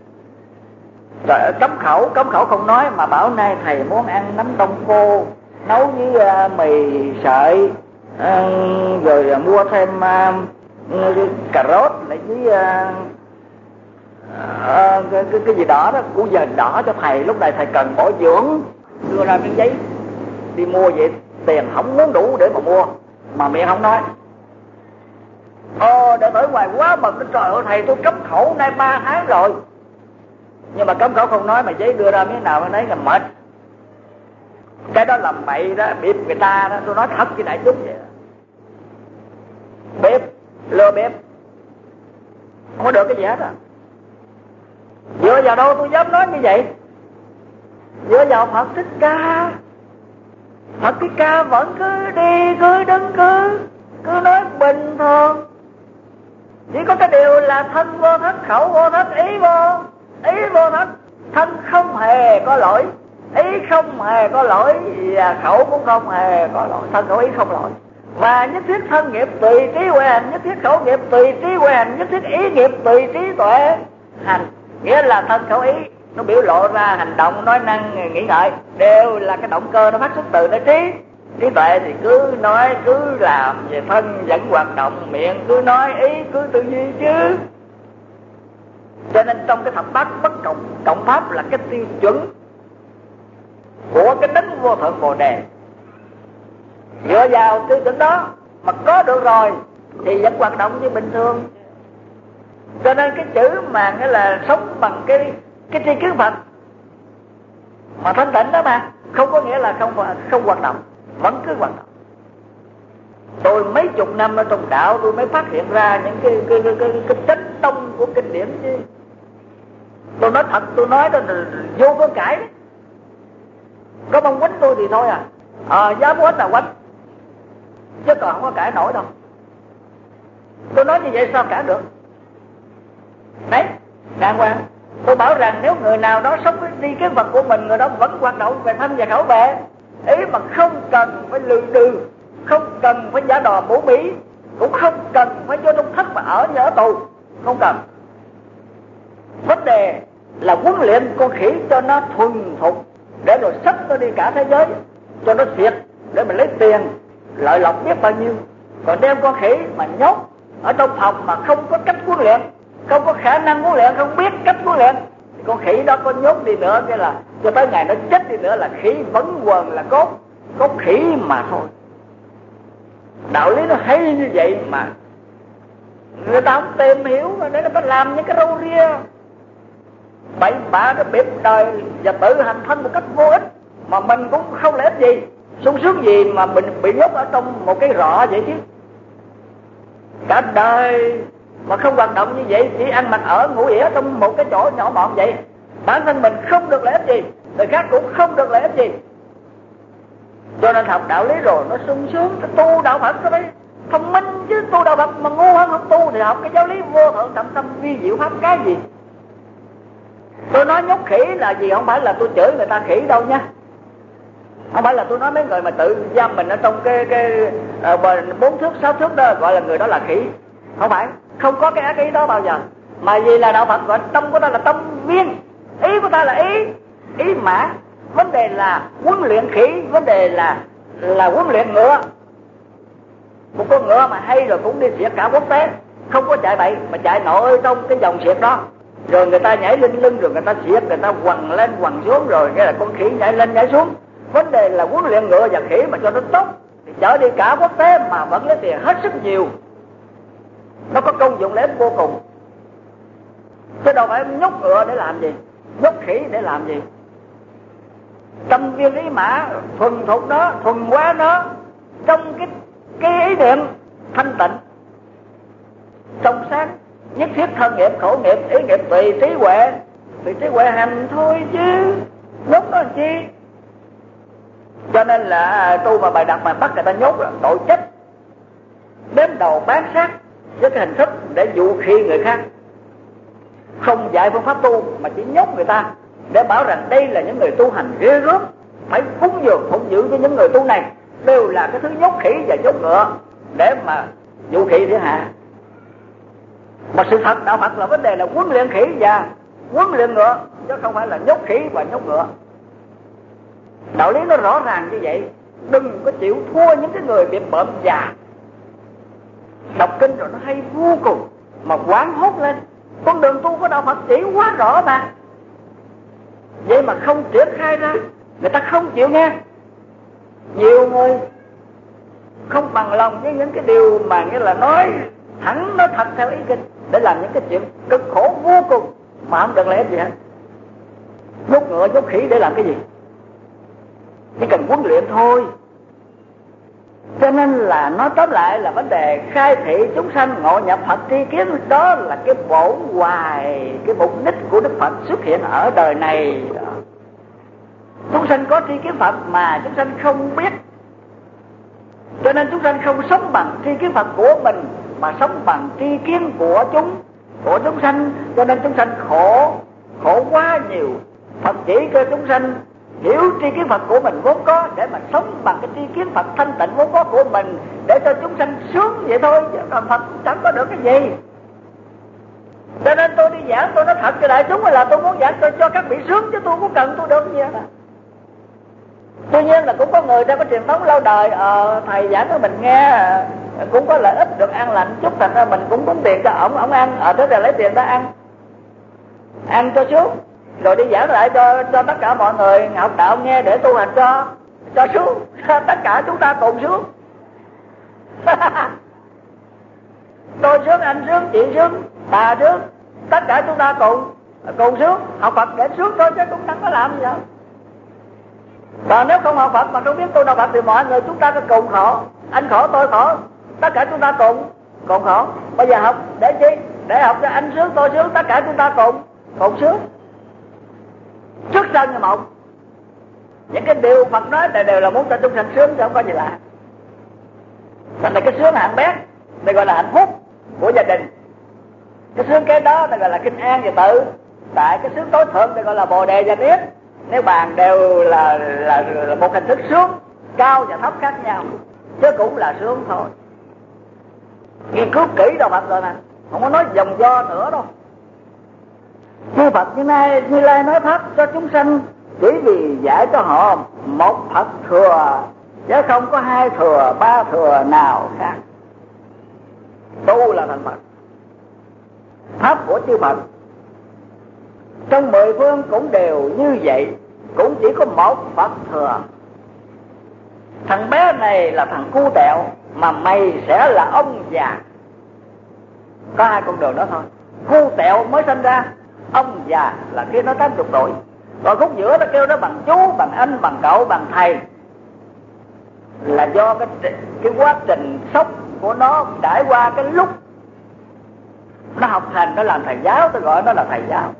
Rồi, cấm khẩu, cấm khẩu không nói, mà bảo nay thầy muốn ăn nấm đông khô nấu với uh, mì sợi, uh, rồi uh, mua thêm uh, cà rốt lại với uh, uh, cái, cái, cái gì đỏ đó, củ dền đỏ cho thầy, lúc này thầy cần bổ dưỡng, đưa ra miếng giấy đi mua vậy, tiền không muốn đủ để mà mua, mà miệng không nói. Ồ, để tới ngoài quá mà cái trời ơi thầy tôi cấm khẩu nay ba tháng rồi, nhưng mà cấm khẩu không nói mà giấy đưa ra miếng nào nấy là mệt. Cái đó làm bậy đó, bịp người ta đó, tôi nói thật với đại chúng vậy. Bếp, lừa bếp, không có được cái gì hết à. Dựa vào đâu tôi dám nói như vậy? Dựa vào Phật Thích Ca. Phật Thích Ca vẫn cứ đi, cứ đứng, cứ cứ nói bình thường. Chỉ có cái điều là thân vô thất, khẩu vô thất, ý vô ý vô thất. Thân không hề có lỗi, ý không hề có lỗi, và khẩu cũng không hề có lỗi. Thân khẩu ý không lỗi. Và nhất thiết thân nghiệp tùy trí huệ hành, nhất thiết khẩu nghiệp tùy trí huệ hành, nhất thiết ý nghiệp tùy trí tuệ hành. Nghĩa là thân khẩu ý nó biểu lộ ra hành động, nói năng, nghĩ ngợi đều là cái động cơ nó phát xuất từ nơi trí. Trí tuệ thì cứ nói, cứ làm, về thân vẫn hoạt động, miệng cứ nói, ý cứ tư duy chứ. Cho nên trong cái thập bát bất cộng, cộng pháp là cái tiêu chuẩn của cái đấng vô thượng Bồ Đề. Dựa vào tiêu chuẩn đó mà có được rồi thì vẫn hoạt động như bình thường. Cho nên cái chữ mà nghĩa là sống bằng cái cái tri kiến Phật mà thanh tịnh đó mà không có nghĩa là không không hoạt động, vẫn cứ hoạt động. Tôi mấy chục năm ở trong đạo tôi mới phát hiện ra những cái cái cái cái, cái chánh tông của kinh điển chứ. Tôi nói thật, tôi nói đó là vô có cãi đấy. Có mong quánh tôi thì thôi à, à dám quánh là quánh, chứ còn không có cãi nổi đâu. Tôi nói như vậy sao cãi được? Đấy, đàng hoàng. Tôi bảo rằng nếu người nào đó sống đi cái vật của mình, người đó vẫn hoạt động về thân và khẩu về, ý mà không cần phải lừ đừ, không cần phải giả đò bổ bỉ, cũng không cần phải vô trong thất mà ở như ở tù, không cần. Vấn đề là huấn luyện con khỉ cho nó thuần thục, để rồi sắp nó đi cả thế giới, cho nó thiệt để mình lấy tiền, lợi lộc biết bao nhiêu. Còn đem con khỉ mà nhốt ở trong phòng mà không có cách huấn luyện, không có khả năng huấn luyện, không biết cách huấn luyện, thì con khỉ đó có nhốt đi nữa cái là cho tới ngày nó chết đi nữa là khỉ vẫn quần là cốt, cốt khỉ mà thôi. Đạo lý nó hay như vậy mà người ta không tìm hiểu, mà để nó phải làm những cái râu ria bậy bạ, cái bịp đời và tự hành thân một cách vô ích, mà mình cũng không lợi ích gì. sung sướng gì mà mình bị nhốt ở trong một cái rọ vậy chứ. Cả đời mà không hoạt động như vậy, chỉ ăn mặc ở ngủ ỉa trong một cái chỗ nhỏ mọn vậy, bản thân mình không được lợi ích gì, người khác cũng không được lợi ích gì. Cho nên học đạo lý rồi nó sung sướng, tu đạo Phật có phải thông minh chứ. Tu đạo Phật mà ngu hơn không tu thì học cái giáo lý vô thượng thậm tâm vi diệu pháp cái gì. Tôi nói nhốt khỉ là gì, không phải là tôi chửi người ta khỉ đâu nha. Không phải là tôi nói mấy người mà tự giam mình ở trong cái cái bốn thước sáu thước đó gọi là người đó là khỉ. Không phải, không có cái ác ý đó bao giờ. Mà vì là đạo Phật gọi tâm của ta là tâm viên, ý của ta là ý ý mã. Vấn đề là huấn luyện khỉ, vấn đề là là huấn luyện ngựa. Một con ngựa mà hay rồi cũng đi xiệt cả quốc tế, không có chạy bậy mà chạy nội trong cái dòng xiệt đó. Rồi người ta nhảy lên lưng, rồi người ta xiết, người ta quằn lên quằn xuống, rồi cái là con khỉ nhảy lên nhảy xuống. Vấn đề là huấn luyện ngựa và khỉ mà cho nó tốt thì chở đi cả quốc tế mà vẫn lấy tiền hết sức nhiều. Nó có công dụng lợi ích vô cùng. Chứ đâu phải nhốt ngựa để làm gì, nhốt khỉ để làm gì. Tâm viên ý mã, thuần thục nó, thuần hóa nó trong cái cái ý niệm thanh tịnh trong sáng, nhất thiết thân nghiệp khẩu nghiệp ý nghiệp tùy trí huệ, tùy trí huệ hành thôi chứ nhốt nó làm chi. Cho nên là tu mà bài đặt mà bắt người ta nhốt là tội chết, đếm đầu bán sát với cái hình thức để dụ khi người khác. Không dạy phương pháp tu mà chỉ nhốt người ta để bảo rằng đây là những người tu hành ghê gớm, phải cúng dường phụng dưỡng cho những người tu này, đều là cái thứ nhốt khỉ và nhốt ngựa để mà dụ khỉ thiên hạ. Mà sự thật đạo Phật là vấn đề là huấn luyện khỉ và huấn luyện ngựa, chứ không phải là nhốt khỉ và nhốt ngựa. Đạo lý nó rõ ràng như vậy. Đừng có chịu thua những cái người bị bợm già. Đọc kinh rồi nó hay vô cùng mà quán hốt lên. Con đường tu của đạo Phật chỉ quá rõ mà, vậy mà không triển khai ra, người ta không chịu nghe. Nhiều người không bằng lòng với những cái điều mà nghĩa là nói thẳng, nói thật theo ý kinh, để làm những cái chuyện cực khổ vô cùng mà không được lợi ích gì hết. Nhốt ngựa nhốt khỉ để làm cái gì? Chỉ cần huấn luyện thôi. Cho nên là nói tóm lại là vấn đề khai thị chúng sanh ngộ nhập Phật tri kiến, đó là cái bổn hoài, cái mục đích của Đức Phật xuất hiện ở đời này. Chúng sanh có tri kiến Phật mà chúng sanh không biết, cho nên chúng sanh không sống bằng tri kiến Phật của mình mà sống bằng tri kiến của chúng của chúng sanh. Cho nên chúng sanh khổ, khổ quá nhiều. Phật chỉ cho chúng sanh hiểu tri kiến Phật của mình vốn có để mà sống bằng cái tri kiến Phật thanh tịnh vốn có của mình, để cho chúng sanh sướng vậy thôi, chứ còn Phật chẳng có được cái gì. Cho nên tôi đi giảng, tôi nói thật cho đại chúng là tôi muốn giảng tôi cho các vị sướng, chứ tôi cũng cần tôi được cái gì hết. Tuy nhiên là cũng có người ta có truyền thống lâu đời, ờ, thầy giảng cho mình nghe cũng có lợi ích, được an lành chút, thành ra mình cũng cúng tiền cho ổng, ổng ăn, ở thế là lấy tiền ra ăn, ăn cho sướng, rồi đi giảng lại cho cho tất cả mọi người học đạo nghe để tu hành cho cho sướng, tất cả chúng ta cùng sướng. Tôi sướng, anh sướng, chị sướng, bà sướng, tất cả chúng ta cùng cùng sướng. Học Phật để sướng thôi chứ cũng chẳng có làm gì đâu. Còn nếu không học Phật mà không biết tu đạo Phật thì mọi người chúng ta có cùng khổ, anh khổ tôi khổ, tất cả chúng ta cùng cùng khổ. Bây giờ học để chi? Để học cho anh sướng tôi sướng, tất cả chúng ta cùng cùng sướng. Trước sau như một. Những cái điều Phật nói đều, đều là muốn cho chúng sanh sướng chứ không có gì lạ. Thành là cái sướng hạng bé này gọi là hạnh phúc của gia đình. Cái sướng cái đó này gọi là kinh an và tự. Tại cái sướng tối thượng này gọi là bồ đề và niết. Nếu bàn đều là, là, là một hình thức sướng cao và thấp khác nhau, chứ cũng là sướng thôi. Nghiên cứu kỹ đạo Phật rồi mà, không có nói vòng do nữa đâu. Như Phật như nay Như Lai nói pháp cho chúng sanh chỉ vì giải cho họ một Phật thừa, chứ không có hai thừa ba thừa nào khác. Tu là thành Phật. Pháp của chư Phật trong mười phương cũng đều như vậy, cũng chỉ có một Phật thừa. Thằng bé này là thằng cu tẹo, mà mày sẽ là ông già. Có hai con đường đó thôi. Cu tẹo mới sinh ra, ông già là khi nó tám mươi tuổi. Rồi khúc giữa nó kêu nó bằng chú, bằng anh, bằng cậu, bằng thầy. là do cái cái quá trình sống của nó trải qua cái lúc nó học hành, nó làm thầy giáo, tôi gọi nó là thầy giáo.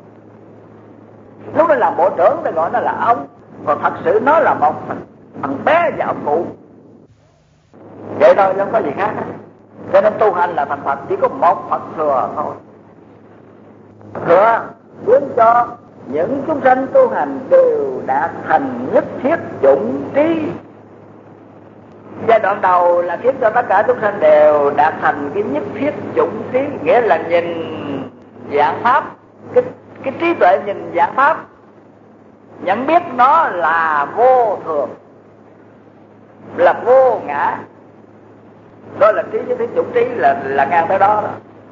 Lúc nó làm bộ trưởng tôi gọi nó là ông. Còn thật sự nó là một thằng, thằng bé và ông cụ. Vậy thôi, không có gì khác. Cho nên tu hành là thành Phật chỉ có một Phật thừa thôi. Thừa khiến cho những chúng sanh tu hành đều đạt thành nhất thiết chủng trí. Giai đoạn đầu là khiến cho tất cả chúng sanh đều đạt thành cái nhất thiết chủng trí, nghĩa là nhìn dạng pháp, cái, cái trí tuệ nhìn dạng pháp, nhận biết nó là vô thường, là vô ngã. Đó là trí với thiết chủng trí, là là ngang tới đó, đó.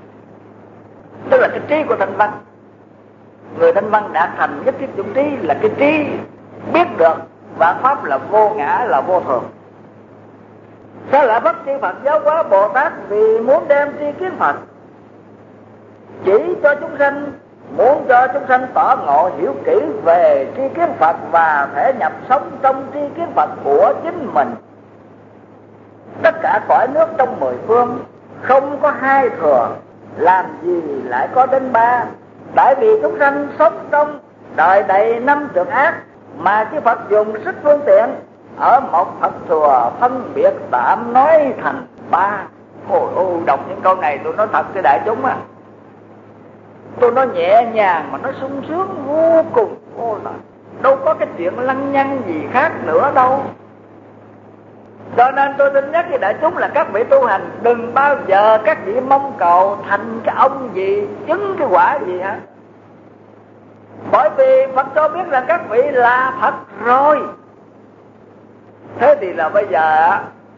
Tức là cái trí của Thanh Văn. Người Thanh Văn đạt thành nhất thiết chủng trí là cái trí biết được vạn pháp là vô ngã, là vô thường. Sao lại Phật Chư Phật Giáo Hóa Bồ Tát vì muốn đem tri kiến Phật, chỉ cho chúng sanh, muốn cho chúng sanh tỏ ngộ hiểu kỹ về tri kiến Phật và thể nhập sống trong tri kiến Phật của chính mình. Tất cả cõi nước trong mười phương không có hai thừa, làm gì lại có đến ba? Tại vì chúng sanh sống trong đời đầy năm trượng ác, mà chư Phật dùng sức phương tiện ở một Phật thừa phân biệt tạm nói thành ba. Ôi ôi, đọc những câu này tôi nói thật với đại chúng á, tôi nói nhẹ nhàng mà nó sung sướng vô cùng. Ôi là đâu có cái chuyện lăng nhăng gì khác nữa đâu. Cho nên tôi xin nhắc với đại chúng là các vị tu hành đừng bao giờ các vị mong cầu thành cái ông gì, chứng cái quả gì hả. Bởi vì Phật cho biết rằng các vị là Phật rồi. Thế thì là bây giờ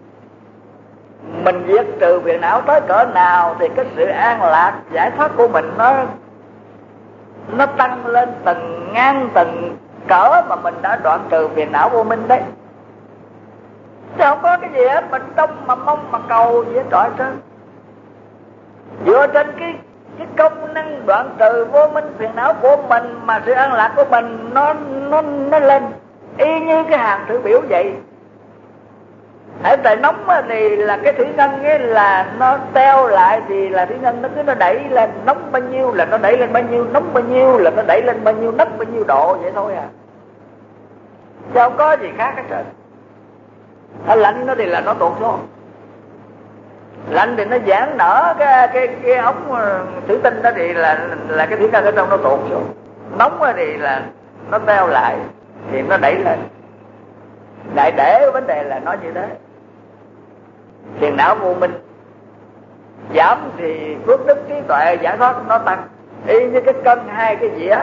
mình diệt trừ phiền não tới cỡ nào thì cái sự an lạc giải thoát của mình nó nó tăng lên từng ngang từng cỡ mà mình đã đoạn trừ phiền não vô minh đấy. Chứ không có cái gì hết mình trông mà mong mà cầu gì hết trọi trơn. Dựa trên cái cái công năng đoạn trừ vô minh phiền não của mình mà sự an lạc của mình nó nó nó lên y như cái hàng thử biểu vậy. Ở trời nóng thì là cái thủy ngân ấy là nó teo lại thì là thủy ngân nó cứ nó đẩy lên, nóng bao nhiêu là nó đẩy lên bao nhiêu, nóng bao nhiêu là nó đẩy lên bao nhiêu, nóng bao nhiêu độ vậy thôi à. Chứ không có gì khác hết trơn. Nó lạnh nó thì là nó tụt xuống. Lạnh thì nó giãn nở cái cái cái ống thủy tinh đó thì là là cái thủy ngân ở trong nó tụt xuống. Nóng thì là nó teo lại thì nó đẩy lên. Đại để vấn đề là nó như thế. Phiền não vô minh giảm thì phước đức trí tuệ giải thoát nó tăng. Y như cái cân hai cái dĩa,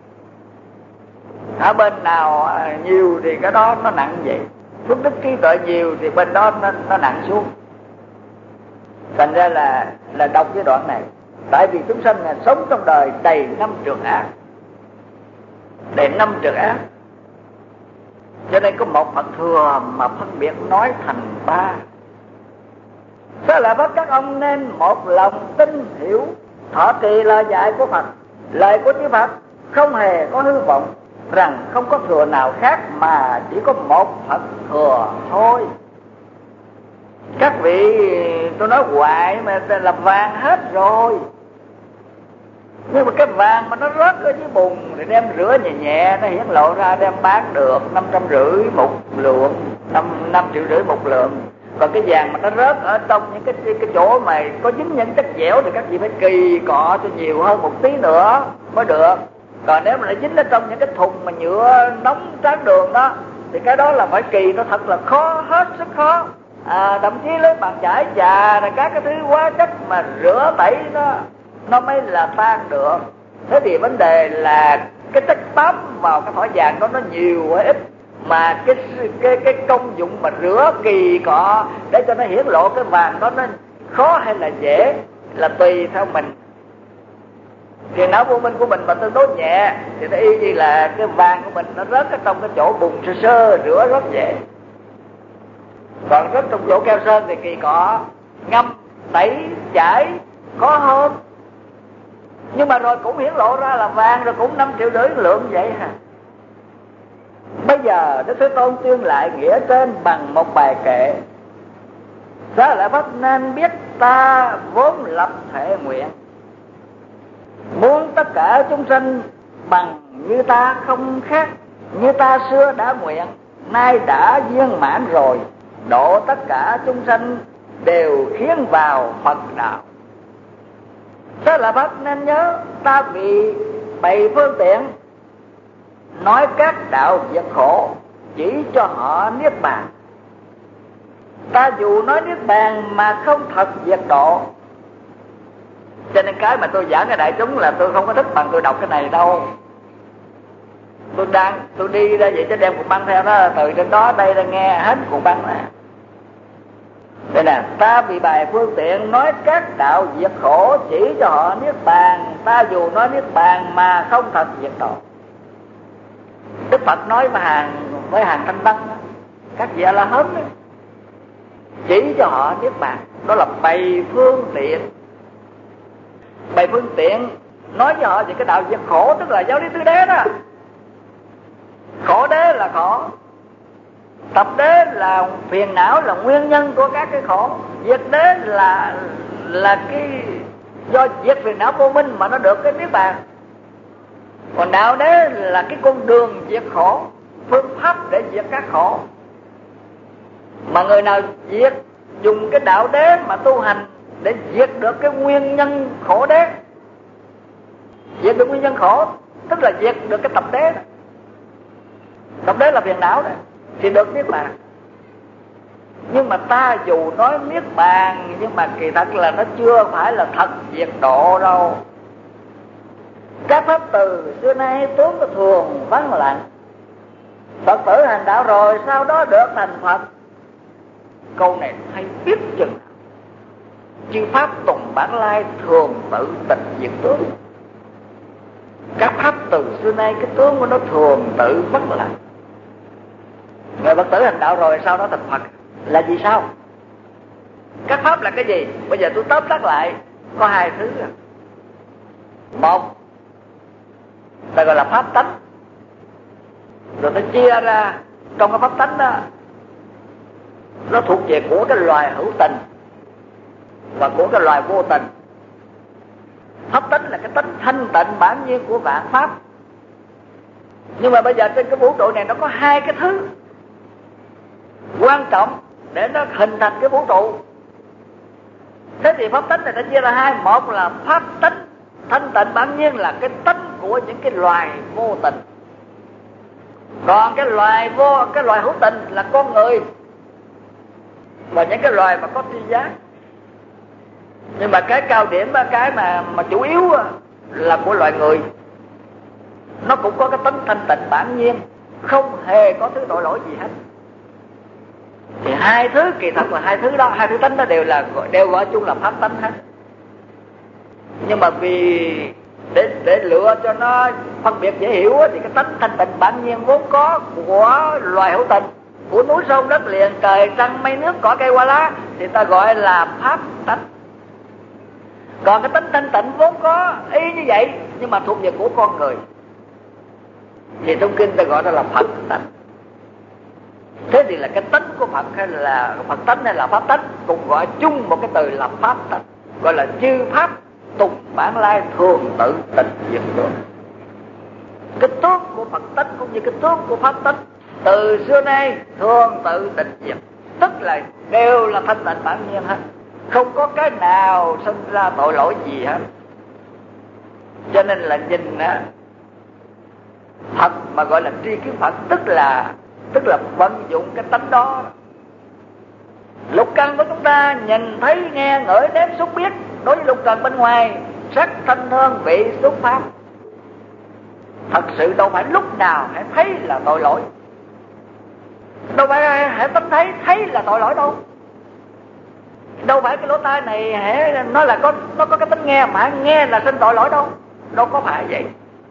ở bên nào nhiều thì cái đó nó nặng vậy. Phước đức trí tuệ nhiều thì bên đó nó, nó nặng xuống. Thành ra là là đọc cái đoạn này. Tại vì chúng sanh là sống trong đời đầy năm trường ác, đầy năm trường ác, cho nên có một Phật thừa mà phân biệt nói thành ba. Sao lại bắt các ông nên một lòng tin hiểu thọ trì lời dạy của Phật. Lời của chư Phật không hề có hư vọng, rằng không có thừa nào khác mà chỉ có một Phật thừa thôi. Các vị tôi nói hoài mà là vàng hết rồi, nhưng mà cái vàng mà nó rớt ở dưới bùn thì đem rửa nhẹ nhẹ nó hiển lộ ra, đem bán được năm trăm rưỡi một lượng, năm năm triệu rưỡi một lượng. Còn cái vàng mà nó rớt ở trong những cái cái chỗ mà có dính những chất dẻo thì các vị phải kỳ cọ cho nhiều hơn một tí nữa mới được. Còn nếu mà nó dính ở trong những cái thùng mà nhựa nóng tráng đường đó thì cái đó là phải kỳ nó thật là khó, hết sức khó. À, thậm chí lấy bàn chải trà là các cái thứ hóa chất mà rửa tẩy nó nó mới là tan được. Thế thì vấn đề là cái chất bám vào cái thỏi vàng đó nó nhiều hay ít, mà cái cái cái công dụng mà rửa kỳ cọ để cho nó hiển lộ cái vàng đó nó khó hay là dễ là tùy theo mình. Phiền não vô minh của mình mà tương đối nhẹ thì nó y như là cái vàng của mình nó rớt ở trong cái chỗ bùn sơ sơ rửa rất dễ. Còn rớt trong chỗ keo sơn thì kỳ cọ ngâm tẩy chải khó hơn. Nhưng mà rồi cũng hiển lộ ra là vàng, rồi cũng năm triệu rưỡi lượng vậy hả. Bây giờ Đức Thế Tôn tuyên lại nghĩa trên bằng một bài kệ. Xá lợi Phất nên biết ta vốn lập thể nguyện, muốn tất cả chúng sinh bằng như ta không khác, như ta xưa đã nguyện, nay đã viên mãn rồi, độ tất cả chúng sinh đều khiến vào Phật đạo. Xá lợi Phất nên nhớ ta vì bày phương tiện nói các đạo diệt khổ, chỉ cho họ niết bàn. Ta dù nói niết bàn mà không thật diệt độ. Cho nên cái mà tôi giảng cho đại chúng là tôi không có thích bằng tôi đọc cái này đâu. Tôi đang tôi đi ra vậy chứ đem cuộn băng theo đó, từ trên đó đây ra nghe hết cuộn băng này. Đây nè, ta bị bài phương tiện nói các đạo diệt khổ, chỉ cho họ niết bàn. Ta dù nói niết bàn mà không thật diệt độ. Đức Phật nói mà hàng với hàng Thanh Tăng, các vị là hớm đó, chỉ cho họ niết bàn. Đó là bày phương tiện. Bày phương tiện nói cho họ về cái đạo diệt khổ, tức là giáo lý tứ đế đó. Khổ đế là khổ, tập đế là phiền não, là nguyên nhân của các cái khổ. Diệt đế là là cái do diệt phiền não vô minh mà nó được cái niết bàn. Còn đạo đế là cái con đường diệt khổ, phương pháp để diệt các khổ. Mà người nào diệt dùng cái đạo đế mà tu hành để diệt được cái nguyên nhân khổ đế, diệt được nguyên nhân khổ, tức là diệt được cái tập đế đó. Tập đế là phiền não đó, thì được niết bàn. Nhưng mà ta dù nói niết bàn, nhưng mà kỳ thật là nó chưa phải là thật diệt độ đâu. Các pháp từ xưa nay tướng có thường vắng lặng, Phật tử hành đạo rồi sau đó được thành Phật. Câu này hay biết chừng. Chư pháp tùng bản lai thường tự tịch diệt tướng. Các pháp từ xưa nay cái tướng của nó thường tự vắng lặng. Người Phật tử hành đạo rồi sau đó thành Phật là gì sao? Các pháp là cái gì? Bây giờ tôi tóm tắt lại có hai thứ. Một ta gọi là pháp tánh, rồi ta chia ra trong cái pháp tánh đó, nó thuộc về của cái loài hữu tình và của cái loài vô tình. Pháp tánh là cái tánh thanh tịnh bản nhiên của vạn pháp. Nhưng mà bây giờ trên cái vũ trụ này nó có hai cái thứ quan trọng để nó hình thành cái vũ trụ. Thế thì pháp tánh này nó chia ra hai. Một là pháp tánh thanh tịnh bản nhiên, là cái tánh của những cái loài vô tình. Còn cái loài vô cái loài hữu tình là con người và những cái loài mà có tri giác. Nhưng mà cái cao điểm, cái mà mà chủ yếu là của loài người. Nó cũng có cái tánh thanh tịnh bản nhiên, không hề có thứ tội lỗi gì hết. Thì hai thứ kỳ thật là hai thứ đó, hai thứ tánh đó đều là đều gọi chung là pháp tánh hết. Nhưng mà vì để để lựa cho nó phân biệt dễ hiểu thì cái tánh thanh tịnh bản nhiên vốn có của loài hữu tình, của núi sông đất liền, trời trăng mây nước cỏ cây hoa lá, thì ta gọi là pháp tánh. Còn cái tánh thanh tịnh vốn có y như vậy nhưng mà thuộc về của con người thì trong kinh ta gọi đó là Phật tánh. Thế thì là cái tánh của Phật hay là Phật tánh hay là pháp tánh cũng gọi chung một cái từ là pháp tánh, gọi là chư pháp tùng bản lai thường tự tịch diệt tướng. Cái tướng của Phật tánh cũng như cái tướng của pháp tánh từ xưa nay thường tự tịch diệt, tức là đều là thanh tịnh bản nhiên hết, không có cái nào sinh ra tội lỗi gì hết. Cho nên là nhìn á, Phật mà gọi là tri kiến Phật, tức là tức là vận dụng cái tánh đó. Lục căn của chúng ta nhìn thấy nghe ngửi nếm xúc biết, đối với lục trần bên ngoài sắc thanh hương vị xúc pháp, thật sự đâu phải lúc nào hãy thấy là tội lỗi, đâu phải hãy tánh thấy thấy là tội lỗi đâu. Đâu phải cái lỗ tai này hãy nó là có nó có cái tính nghe mà nghe là sinh tội lỗi đâu, đâu có phải vậy.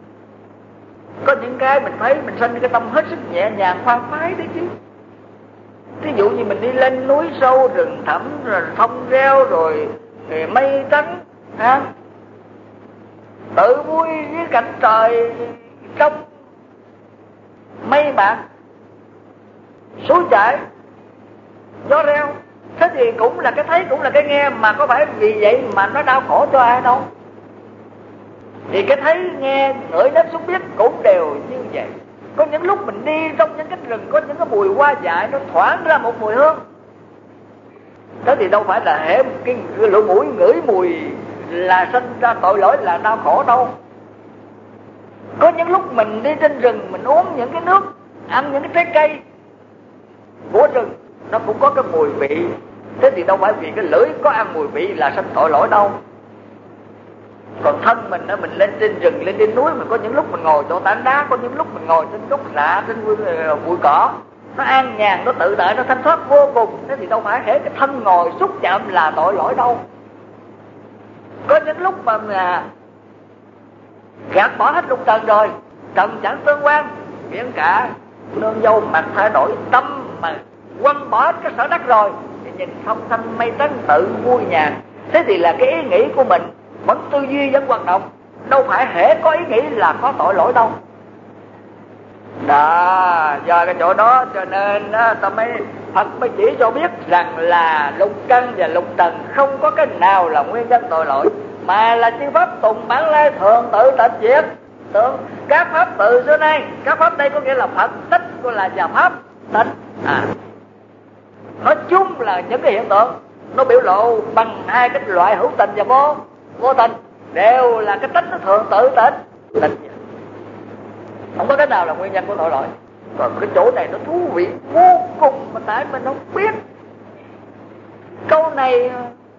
Có những cái mình thấy mình sinh cái tâm hết sức nhẹ nhàng khoan khoái đấy chứ. Ví dụ như mình đi lên núi sâu rừng thẳm rồi thông reo rồi, rồi mây trắng ha, tự vui với cảnh trời trong, mây bạc, suối chảy, gió reo. Thế thì cũng là cái thấy, cũng là cái nghe, mà có phải vì vậy mà nó đau khổ cho ai đâu. Thì cái thấy, nghe, ngửi, nếm, xúc, biết cũng đều như vậy. Có những lúc mình đi trong những cái rừng, có những cái mùi hoa dại nó thoảng ra một mùi hương. Thế thì đâu phải là hệ cái lỗ mũi ngửi mùi là sinh ra tội lỗi, là đau khổ đâu. Có những lúc mình đi trên rừng, mình uống những cái nước, ăn những cái trái cây của rừng, nó cũng có cái mùi vị. Thế thì đâu phải vì cái lưỡi có ăn mùi vị là sinh tội lỗi đâu. Còn thân mình đó, mình lên trên rừng, lên trên núi, mình có những lúc mình ngồi chỗ tảng đá, có những lúc mình ngồi trên gốc rạ, trên bụi cỏ, nó an nhàn, nó tự tại, nó thanh thoát vô cùng. Thế thì đâu phải hễ cái thân ngồi xúc chạm là tội lỗi đâu. Có những lúc mà, mà gạt bỏ hết lục trần rồi, trần chẳng tương quan, biển cả nương dâu mặt thay đổi, tâm mà quăng bỏ hết cái sở đắc rồi thì nhìn phong thanh mây trắng tự vui nhàn. Thế thì là cái ý nghĩ của mình vẫn tư duy vẫn hoạt động, đâu phải hễ có ý nghĩ là có tội lỗi đâu. Đó, do cái chỗ đó cho nên đó, ta mới Phật mới chỉ cho biết rằng là lục căn và lục trần không có cái nào là nguyên nhân tội lỗi, mà là chư pháp tùng bản lai thường tự tịch diệt. Tưởng các pháp từ xưa nay, các pháp đây có nghĩa là Phật tích, gọi là và pháp tịch. À, nói chung là những cái hiện tượng nó biểu lộ bằng hai cái loại hữu tình và vô vô tình, đều là cái tích nó thường tự tịch tịch. Không có cái nào là nguyên nhân của tội lỗi. Còn cái chỗ này nó thú vị vô cùng, mà tại mình không biết. Câu này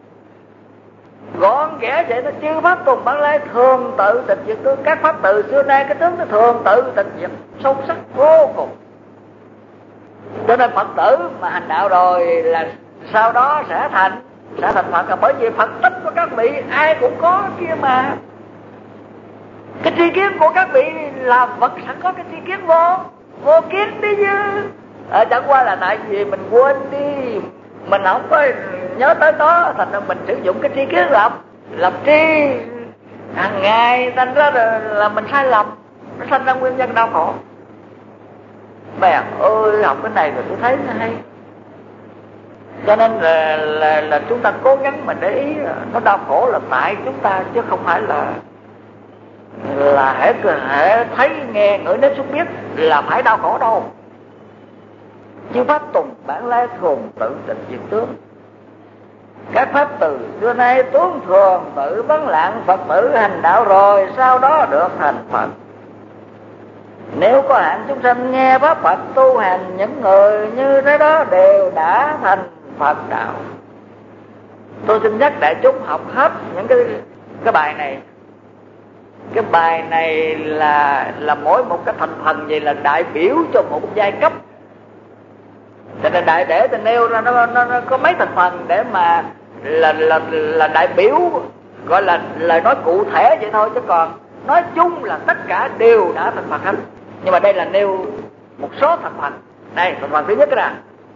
gọn ghẽ vậy, nó chư pháp tùng bản lai thường tự tịch diệt tướng. Các pháp từ xưa nay cái tướng nó thường tự tịch diệt, sâu sắc vô cùng. Cho nên Phật tử mà hành đạo rồi là sau đó sẽ thành sẽ thành Phật, là bởi vì Phật tích của các vị ai cũng có kia mà. Cái tri kiến của các vị là vật sẵn có cái tri kiến vô vô kiến đi chứ. À, chẳng qua là tại vì mình quên đi, mình không có nhớ tới đó, thành ra mình sử dụng cái tri kiến lập lập tri hàng ngày, thành ra là, là mình sai lầm, nó sinh ra nguyên nhân đau khổ. Bèn ơi, học cái này rồi tôi thấy nó hay. Cho nên là, là, là chúng ta cố gắng mà để ý, nó đau khổ là tại chúng ta, chứ không phải là là hễ hễ thấy nghe ngửi nếm xúc biết là phải đau khổ đâu. Chư pháp tùng bản lai thường tự tịch diệt tướng. Các pháp từ xưa nay tướng thường tự vắng lặng, Phật tử hành đạo rồi sau đó được thành Phật. Nếu có hạng chúng sanh nghe pháp Phật tu hành, những người như thế đó đều đã thành Phật đạo. Tôi xin nhắc đại chúng học hết những cái cái bài này. Cái bài này là là mỗi một cái thành phần vậy là đại biểu cho một giai cấp. Cho nên đại để tôi nêu ra nó, nó, nó có mấy thành phần để mà là là là đại biểu, gọi là lời nói cụ thể vậy thôi, chứ còn nói chung là tất cả đều đã thành Phật hết. Nhưng mà đây là nêu một số thành phần. Đây, thành phần thứ nhất là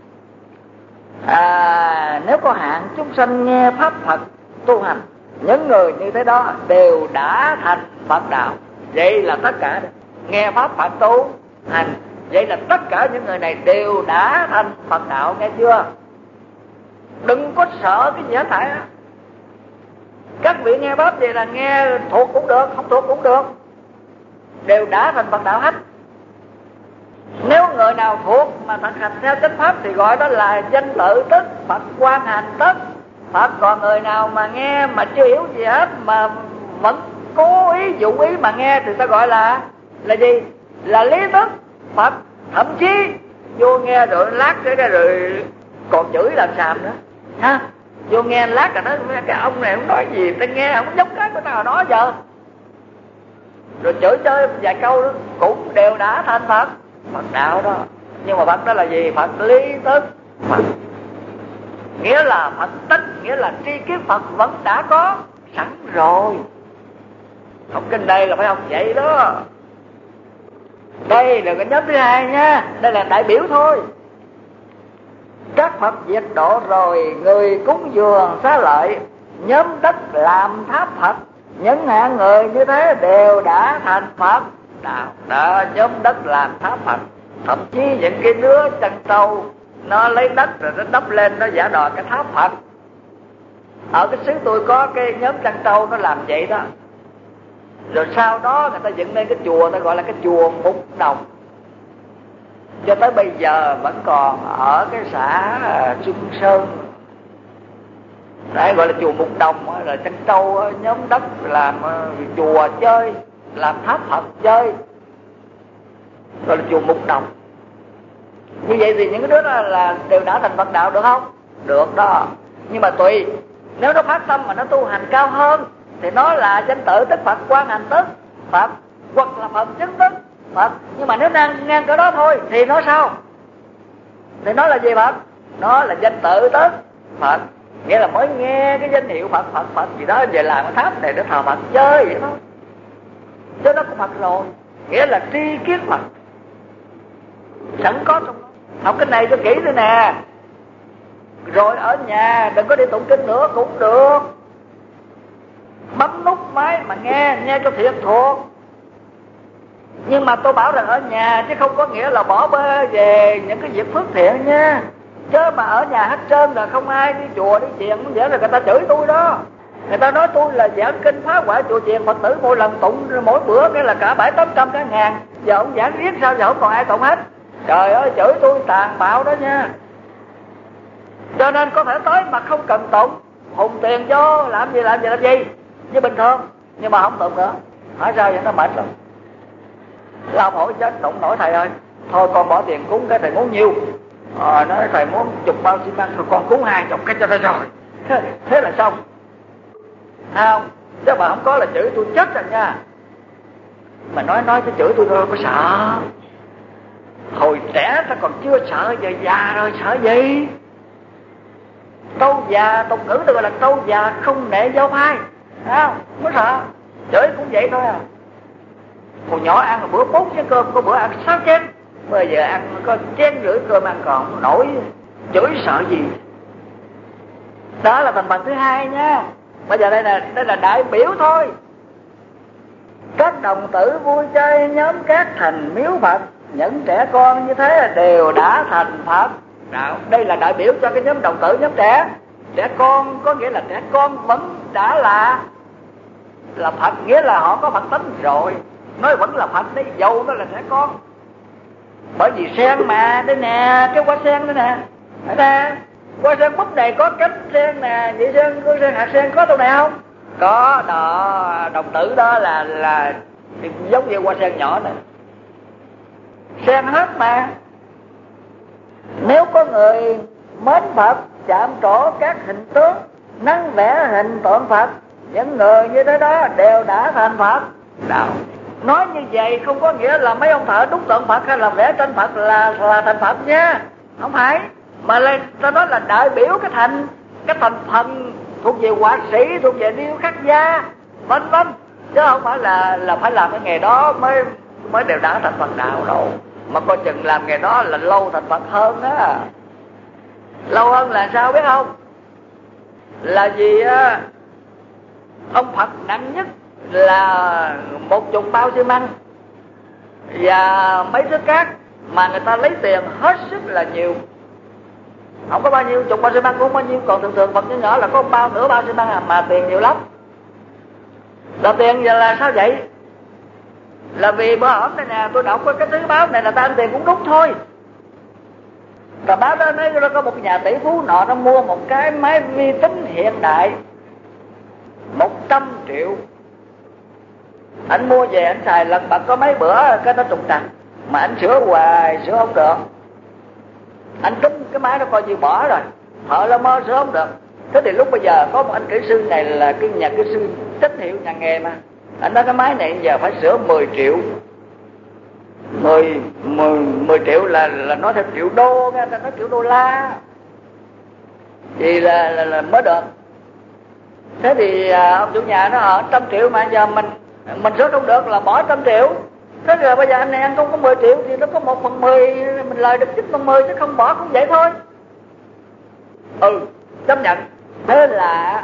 à, nếu có hạng chúng sanh nghe pháp Phật tu hành, những người như thế đó đều đã thành Phật đạo. Vậy là tất cả nghe pháp Phật tu hành, vậy là tất cả những người này đều đã thành Phật đạo, nghe chưa? Đừng có sợ cái gì hết thảy. Các vị nghe pháp vậy là nghe thuộc cũng được, không thuộc cũng được, đều đã thành Phật đạo hết. Nếu người nào thuộc mà thực hành theo chánh pháp thì gọi đó là danh tự tức, Phật quan hành tức Phật. Còn người nào mà nghe mà chưa hiểu gì hết mà vẫn cố ý dụng ý mà nghe thì ta gọi là là gì? Là lý tức Phật. Thậm chí vô nghe rồi lát cái rồi còn chửi làm xàm nữa ha. Vô nghe lát rồi nói cái ông này không nói gì, ta nghe không giống cái của tao nói giờ, rồi chửi chơi vài câu đó, cũng đều đã thành Phật Phật đạo đó. Nhưng mà Phật đó là gì? Phật lý tức Phật, nghĩa là Phật tích, nghĩa là tri kiến Phật vẫn đã có sẵn rồi. Học kinh đây là phải học vậy đó. Đây là cái nhóm thứ hai nha, đây là đại biểu thôi. Các Phật diệt độ rồi, người cúng dường xá lợi, nhóm đất làm tháp Phật, những hạng người như thế đều đã thành Phật đạo. Đó, nhóm đất làm tháp Phật. Thậm chí những cái đứa chân trâu nó lấy đất rồi nó đắp lên, nó giả đò cái tháp Phật. Ở cái xứ tôi có cái nhóm chân trâu nó làm vậy đó. Rồi sau đó người ta dựng lên cái chùa, ta gọi là cái chùa Mục Đồng. Cho tới bây giờ vẫn còn ở cái xã Xuân Sơn. Đấy, gọi là chùa Mục Đồng, là chân trâu nhóm đất làm chùa chơi, làm tháp Phật chơi, gọi là chùa Mục Đồng. Như vậy thì những cái đứa đó là đều đã thành Phật đạo được không? Được đó. Nhưng mà tùy, nếu nó phát tâm mà nó tu hành cao hơn thì nó là danh tự tức Phật, quan hành tức Phật, hoặc là Phật chứng tức Phật. Nhưng mà nếu ngang ngang cỡ đó thôi thì nó sao? Thì nó là gì Phật? Nó là danh tự tức Phật. Nghĩa là mới nghe cái danh hiệu Phật Phật Phật gì đó, về làm cái tháp này để thờ Phật chơi vậy thôi. Chứ nó có Phật rồi, nghĩa là tri kiến Phật sẵn có trong đó. Học cái này cho kỹ thôi nè. Rồi ở nhà đừng có đi tụng kinh nữa cũng được. Bấm nút máy mà nghe, nghe cho thiệt thuộc. Nhưng mà tôi bảo rằng ở nhà chứ không có nghĩa là bỏ bê về những cái việc phước thiện nha. Chứ mà ở nhà hết trơn là không ai đi chùa đi chiền, vậy là người ta chửi tôi đó. Người ta nói tôi là giảng kinh phá hoại chùa chiền Phật tử, mỗi lần tụng mỗi bữa cái là cả bảy tám trăm cả ngàn. Giờ ông giảng riết sao giờ không còn ai tụng hết. Trời ơi, chửi tôi tàn bạo đó nha. Cho nên có thể tới mà không cần tụng, hùng tiền vô làm gì làm gì làm gì như bình thường, nhưng mà không tụng nữa. Hỏi sao vậy? Nó mệt lắm. Lao hỏi chết tụng nổi thầy ơi, thôi con bỏ tiền cúng cái thầy muốn nhiêu. Ờ, nói thầy muốn chục bao xi măng, thôi con cúng hai chục cái cho nó rồi. Thế, thế là xong. Thấy không? Chứ mà không có là chửi tôi chết rồi nha. Mà nói nói cái chửi tôi thôi có sợ. Hồi trẻ ta còn chưa sợ, giờ già rồi sợ gì? Câu già, tục ngữ tôi gọi là câu già không nệ dao phai. Thấy không? Không có sợ. Chửi cũng vậy thôi à. Hồi nhỏ ăn một bữa bốn chén cơm, có bữa ăn sáu chén. Bây giờ ăn có chén rưỡi cơm ăn còn nổi, chửi sợ gì? Đó là thành phần thứ hai nha. Bây giờ đây là đây là đại biểu thôi. Các đồng tử vui chơi nhóm các thành miếu Phật, những trẻ con như thế đều đã thành Phật đạo. Đây là đại biểu cho cái nhóm đồng tử, nhóm trẻ. Trẻ con có nghĩa là trẻ con vẫn đã là là Phật, nghĩa là họ có Phật tính rồi. Nói vẫn là Phật đấy, dầu nó là trẻ con. Bởi vì sen mà, đây nè, cái hoa sen đây nè, ở đây hoa sen búp này có cánh sen nè, vậy sen, hoa sen hạt sen có đâu này không? Có đó, đồng tử đó là là giống như hoa sen nhỏ này. Sen hết mà. Nếu có người mến Phật, chạm trổ các hình tướng, nắng vẽ hình tượng Phật, những người như thế đó đều đã thành Phật đạo. Nói như vậy không có nghĩa là mấy ông thợ đúc tượng Phật hay là vẽ tranh Phật là là thành Phật nha. Không phải. Mà là ta nói là đại biểu cái thành cái thành phần thuộc về họa sĩ, thuộc về điêu khắc gia, vân vân. Chứ không phải là là phải làm cái nghề đó mới mới đều đã thành Phật đạo đâu. Mà coi chừng làm nghề đó là lâu thành Phật hơn á. Lâu hơn là sao biết không? Là vì á, ông Phật nặng nhất là một chục bao xi măng và mấy thứ cát mà người ta lấy tiền hết sức là nhiều. Không có bao nhiêu, chục bao xi măng cũng không bao nhiêu. Còn thường thường Phật nhỏ nhỏ là có bao nửa bao xi măng à, mà tiền nhiều lắm. Là tiền giờ là sao vậy? Là vì bữa hổm đây nè, tôi đọc cái thứ báo này là ta ăn tiền cũng đúng thôi. Tờ báo đó nói có một nhà tỷ phú nọ nó mua một cái máy vi tính hiện đại một trăm triệu. Anh mua về anh xài lần bật có mấy bữa cái nó trục trặc, mà anh sửa hoài sửa không được. Anh tính cái máy đó coi như bỏ rồi, thợ là mơ sửa không được. Thế thì lúc bây giờ có một anh kỹ sư này là cái nhà kỹ sư tín hiệu nhà nghề mà, anh nói cái máy này giờ phải sửa mười triệu. mười, mười, mười triệu là là nói theo triệu đô, người ta nói triệu đô la thì là, là, là mới được. Thế thì à, ông chủ nhà nó ở trăm triệu mà giờ mình mình sửa không được là bỏ trăm triệu. Thế rồi bây giờ anh này ăn không có mười triệu thì nó có một phần mười, mình lời được chín phần mười chứ không bỏ cũng vậy thôi. Ừ, chấp nhận. Thế là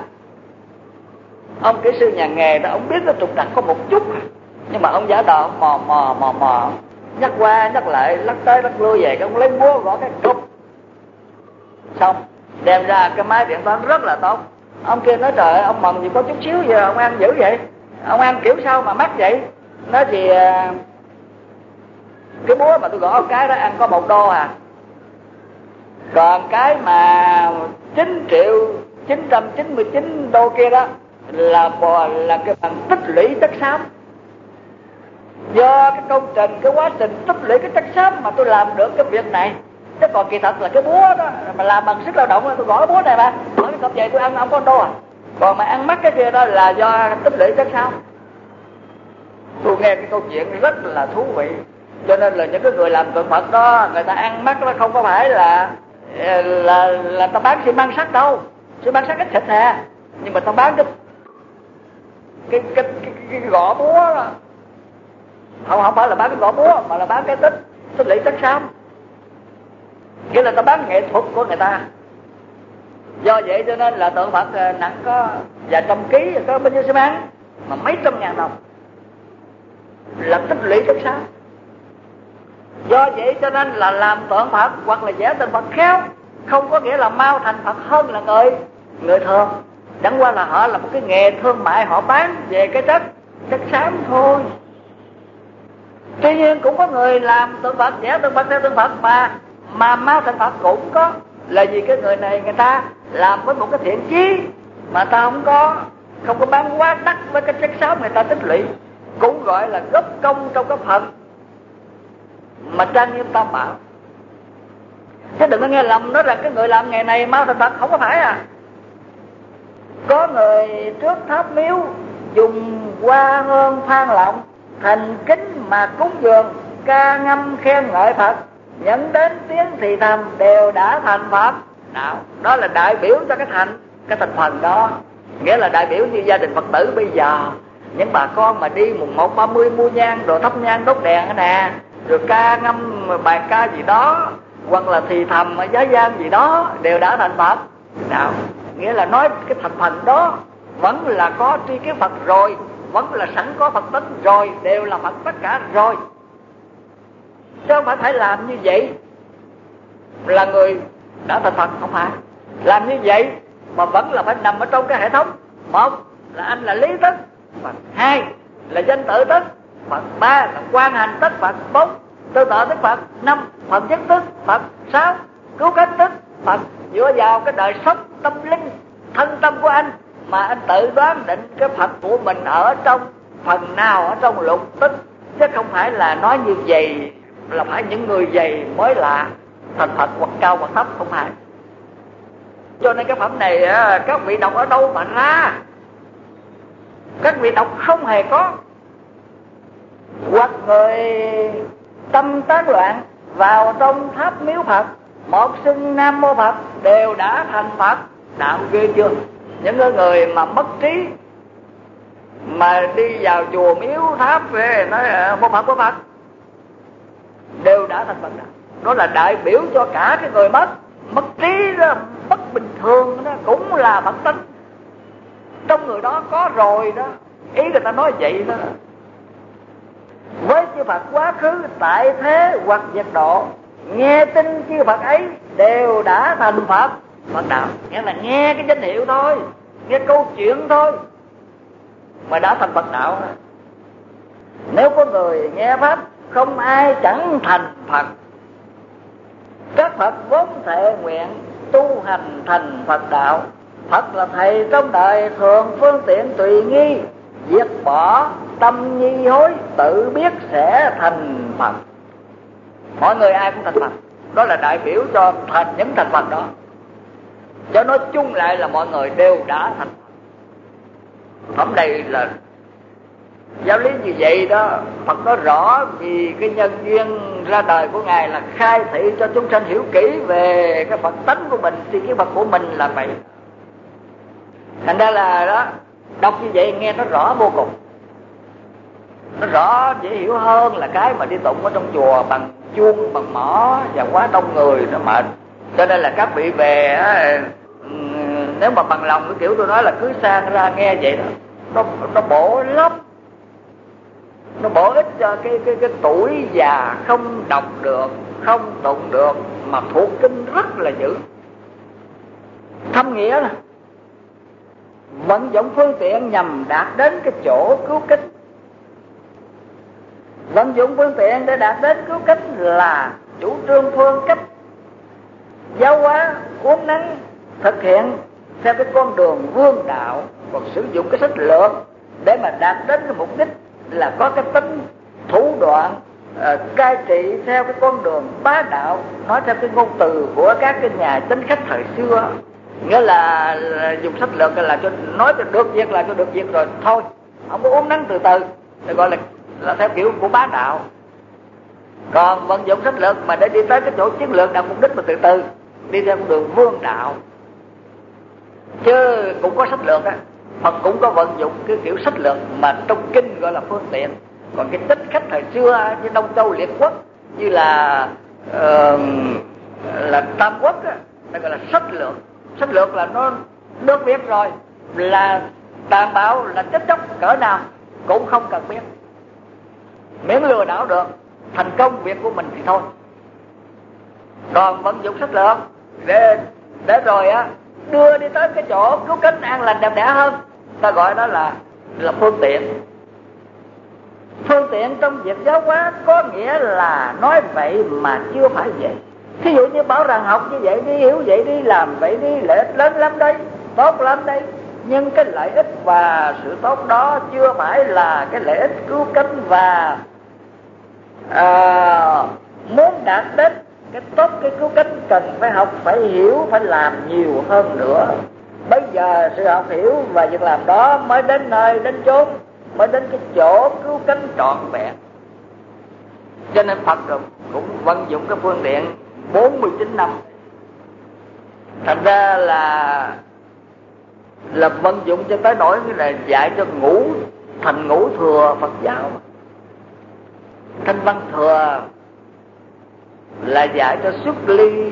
ông kỹ sư nhà nghề đó, ông biết nó trục trặc có một chút, nhưng mà ông giả đò mò mò mò mò nhắc qua nhắc lại, lắc tới lắc lui về, ông lấy búa gõ cái cục, xong đem ra cái máy điện toán rất là tốt. Ông kia nói trời ơi, ông mần gì có chút xíu giờ ông ăn dữ vậy, ông ăn kiểu sao mà mắc vậy? Nói thì cái búa mà tôi gõ cái đó ăn có một đô à, còn cái mà chín triệu chín trăm chín mươi chín đô kia đó là bò, là cái bằng tích lũy chất xám. Do cái công trình, cái quá trình tích lũy cái chất xám mà tôi làm được cái việc này. Chứ còn kỳ thật là cái búa đó mà làm bằng sức lao động, tôi gõ cái búa này mà gõ cái cọc về tôi ăn không có đô à. Còn mà ăn mắc cái kia đó là do tích lũy chất xám. Tôi nghe cái câu chuyện rất là thú vị. Cho nên là những cái người làm tượng Phật đó, người ta ăn mắc nó không có phải là là là ta bán xi măng sắt đâu, xi măng sắt ít thịt nè, nhưng mà ta bán cái cái cái cái, cái, cái gõ búa đó. Không không phải là bán cái gõ búa mà là bán cái tích tích lũy chất xám, nghĩa là ta bán nghệ thuật của người ta. Do vậy cho nên là tượng Phật nặng có vài trăm ký, có bao nhiêu xi măng mà mấy trăm ngàn đồng là tích lũy chất xám. Do vậy cho nên là làm tượng Phật hoặc là vẽ tượng Phật khéo không có nghĩa là mau thành Phật hơn là người người thường. Chẳng qua là họ là một cái nghề thương mại, họ bán về cái chất chất xám thôi. Tuy nhiên cũng có người làm tượng Phật, vẽ tượng Phật theo tượng Phật mà mà mau thành Phật cũng có. Là vì cái người này người ta làm với một cái thiện chí mà ta không có không có bán quá đắt với cái chất xám người ta tích lũy, cũng gọi là góp công trong cái phần mà trang nghiêm tam bảo. Chứ đừng có nghe lầm nói rằng cái người làm nghề này mau thành Phật, không có phải à. Có người trước tháp miếu dùng hoa hương than lọng thành kính mà cúng dường, ca ngâm khen ngợi Phật, nhận đến tiếng thì thầm đều đã thành Phật. Nào, đó là đại biểu cho cái thành cái thành phần đó. Nghĩa là đại biểu như gia đình Phật tử bây giờ, những bà con mà đi mùng một ba mươi mua nhang rồi thắp nhang đốt đèn nè, rồi ca ngâm bài ca gì đó hoặc là thì thầm giá gian gì đó đều đã thành Phật. Nào, nghĩa là nói cái thành phần đó vẫn là có tri kiến Phật rồi, vẫn là sẵn có Phật tính rồi, đều là Phật tất cả rồi. Chứ không phải phải làm như vậy là người đã thành Phật, không phải. Làm như vậy mà vẫn là phải nằm ở trong cái hệ thống. Một là anh là lý tức Phật, hai là danh tự tức Phật, ba là quan hành tức Phật, bốn tương tự tức Phật, năm phần chất tức Phật, sáu cứu cánh tức Phật. Dựa vào cái đời sống tâm linh thân tâm của anh mà anh tự đoán định cái Phật của mình ở trong phần nào ở trong lục tức, chứ không phải là nói như vậy là phải những người dày mới là thành Phật hoặc cao hoặc thấp, không phải. Cho nên cái phẩm này các vị đọc ở đâu mà ra? Các vị đọc không hề có. Hoặc người tâm tán loạn vào trong tháp miếu Phật, một xưng Nam Mô Phật đều đã thành Phật. Đạo ghê chưa? Những người mà mất trí mà đi vào chùa miếu tháp về nói Mô Phật Mô Phật đều đã thành Phật. Đó là đại biểu cho cả cái người mất mất trí đó, bất bình thường đó cũng là Phật tính. Trong người đó có rồi đó, ý người ta nói vậy đó. Với chư Phật quá khứ tại thế hoặc diệt độ, nghe tin chư Phật ấy đều đã thành Phật. Phật đạo nghĩa là nghe cái danh hiệu thôi, nghe câu chuyện thôi mà đã thành Phật đạo. Nếu có người nghe pháp không ai chẳng thành Phật. Các Phật vốn thệ nguyện tu hành thành Phật đạo. Phật là thầy trong đời thường phương tiện tùy nghi, diệt bỏ tâm nhi hối tự biết sẽ thành Phật. Mọi người ai cũng thành Phật. Đó là đại biểu cho thành những thành Phật đó. Cho nói chung lại là mọi người đều đã thành Phật. Phẩm đây là giáo lý như vậy đó. Phật nói rõ vì cái nhân duyên ra đời của Ngài là khai thị cho chúng sanh hiểu kỹ về cái Phật tánh của mình, thì cái Phật của mình là vậy. Thành ra là đó, đọc như vậy nghe nó rõ vô cùng. Nó rõ dễ hiểu hơn là cái mà đi tụng ở trong chùa bằng chuông, bằng mõ và quá đông người nó mệt. Cho nên là các vị về nếu mà bằng lòng cái kiểu tôi nói là cứ sang ra nghe vậy đó, nó, nó bổ lắm. nó bổ ích cho cái cái cái tuổi già không đọc được, không tụng được mà thuộc kinh rất là dữ. Thâm nghĩa là vận dụng phương tiện nhằm đạt đến cái chỗ cứu kính. Vận dụng phương tiện để đạt đến cứu kính là chủ trương phương cách giáo hóa uốn nắn thực hiện theo cái con đường vương đạo, còn sử dụng cái sách lược để mà đạt đến cái mục đích là có cái tính thủ đoạn uh, cai trị theo cái con đường bá đạo. Nói theo cái ngôn từ của các cái nhà chính khách thời xưa, nghĩa là, là dùng sách lược là cho nói cho được việc là cho được việc rồi thôi, không có uốn nắn từ từ, để gọi là là theo kiểu của bá đạo. Còn vận dụng sách lược mà để đi tới cái chỗ chiến lược đạt mục đích mà từ từ đi theo con đường vương đạo, chứ cũng có sách lược á. Phật cũng có vận dụng cái kiểu sách lược mà trong kinh gọi là phương tiện. Còn cái tích khách thời xưa như Đông Châu Liệt Quốc, như là uh, là Tam Quốc á, nó gọi là sách lược. Sách lược là nó được biết rồi, là tàn bạo, là chết chóc cỡ nào cũng không cần biết, miễn lừa đảo được, thành công việc của mình thì thôi. Còn vận dụng sách lược để để rồi á đưa đi tới cái chỗ cứu cánh an lành đẹp đẽ hơn, ta gọi đó là là phương tiện. Phương tiện trong việc giáo hóa có nghĩa là nói vậy mà chưa phải vậy. Thí dụ như bảo rằng học như vậy đi, hiểu vậy đi, làm vậy đi, lợi ích lớn lắm đấy, tốt lắm đấy, nhưng cái lợi ích và sự tốt đó chưa phải là cái lợi ích cứu cánh. Và à, muốn đạt đến cái tốt, cái cứu cánh cần phải học, phải hiểu, phải làm nhiều hơn nữa. Bây giờ sự học hiểu và việc làm đó mới đến nơi đến chốn, mới đến cái chỗ cứu cánh trọn vẹn. Cho nên Phật cũng vận dụng cái phương tiện bốn mươi chín năm. Thành ra là là vận dụng cho tới nỗi là dạy cho ngũ thành ngũ thừa Phật giáo. Thanh văn thừa là dạy cho xuất ly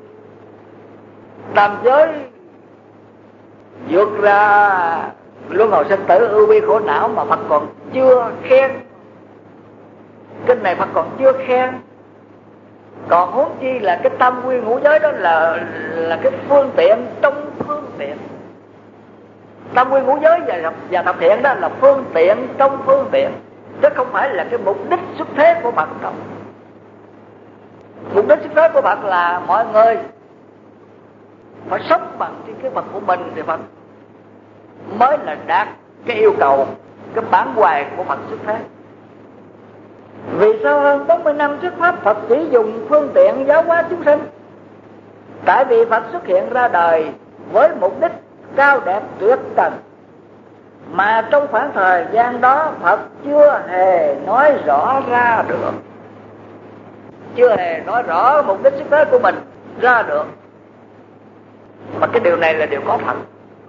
tam giới, vượt ra luân hồi sinh tử ưu bi khổ não mà Phật còn chưa khen. Kinh này Phật còn chưa khen, còn huống chi là cái tam quy ngũ giới đó là là cái phương tiện trong phương tiện. Tam quy ngũ giới và, và thập thiện đó là phương tiện trong phương tiện, chứ không phải là cái mục đích xuất thế của Phật đâu. Mục đích xuất thế của Phật là mọi người phải sống bằng cái cái Phật của mình thì Phật mới là đạt cái yêu cầu, cái bản hoài của Phật xuất thế. Vì sao hơn bốn mươi năm thuyết pháp Phật chỉ dùng phương tiện giáo hóa chúng sinh? Tại vì Phật xuất hiện ra đời với mục đích cao đẹp tuyệt trần, mà trong khoảng thời gian đó Phật chưa hề nói rõ ra được, chưa hề nói rõ mục đích xuất thế của mình ra được. Mà cái điều này là điều có thật.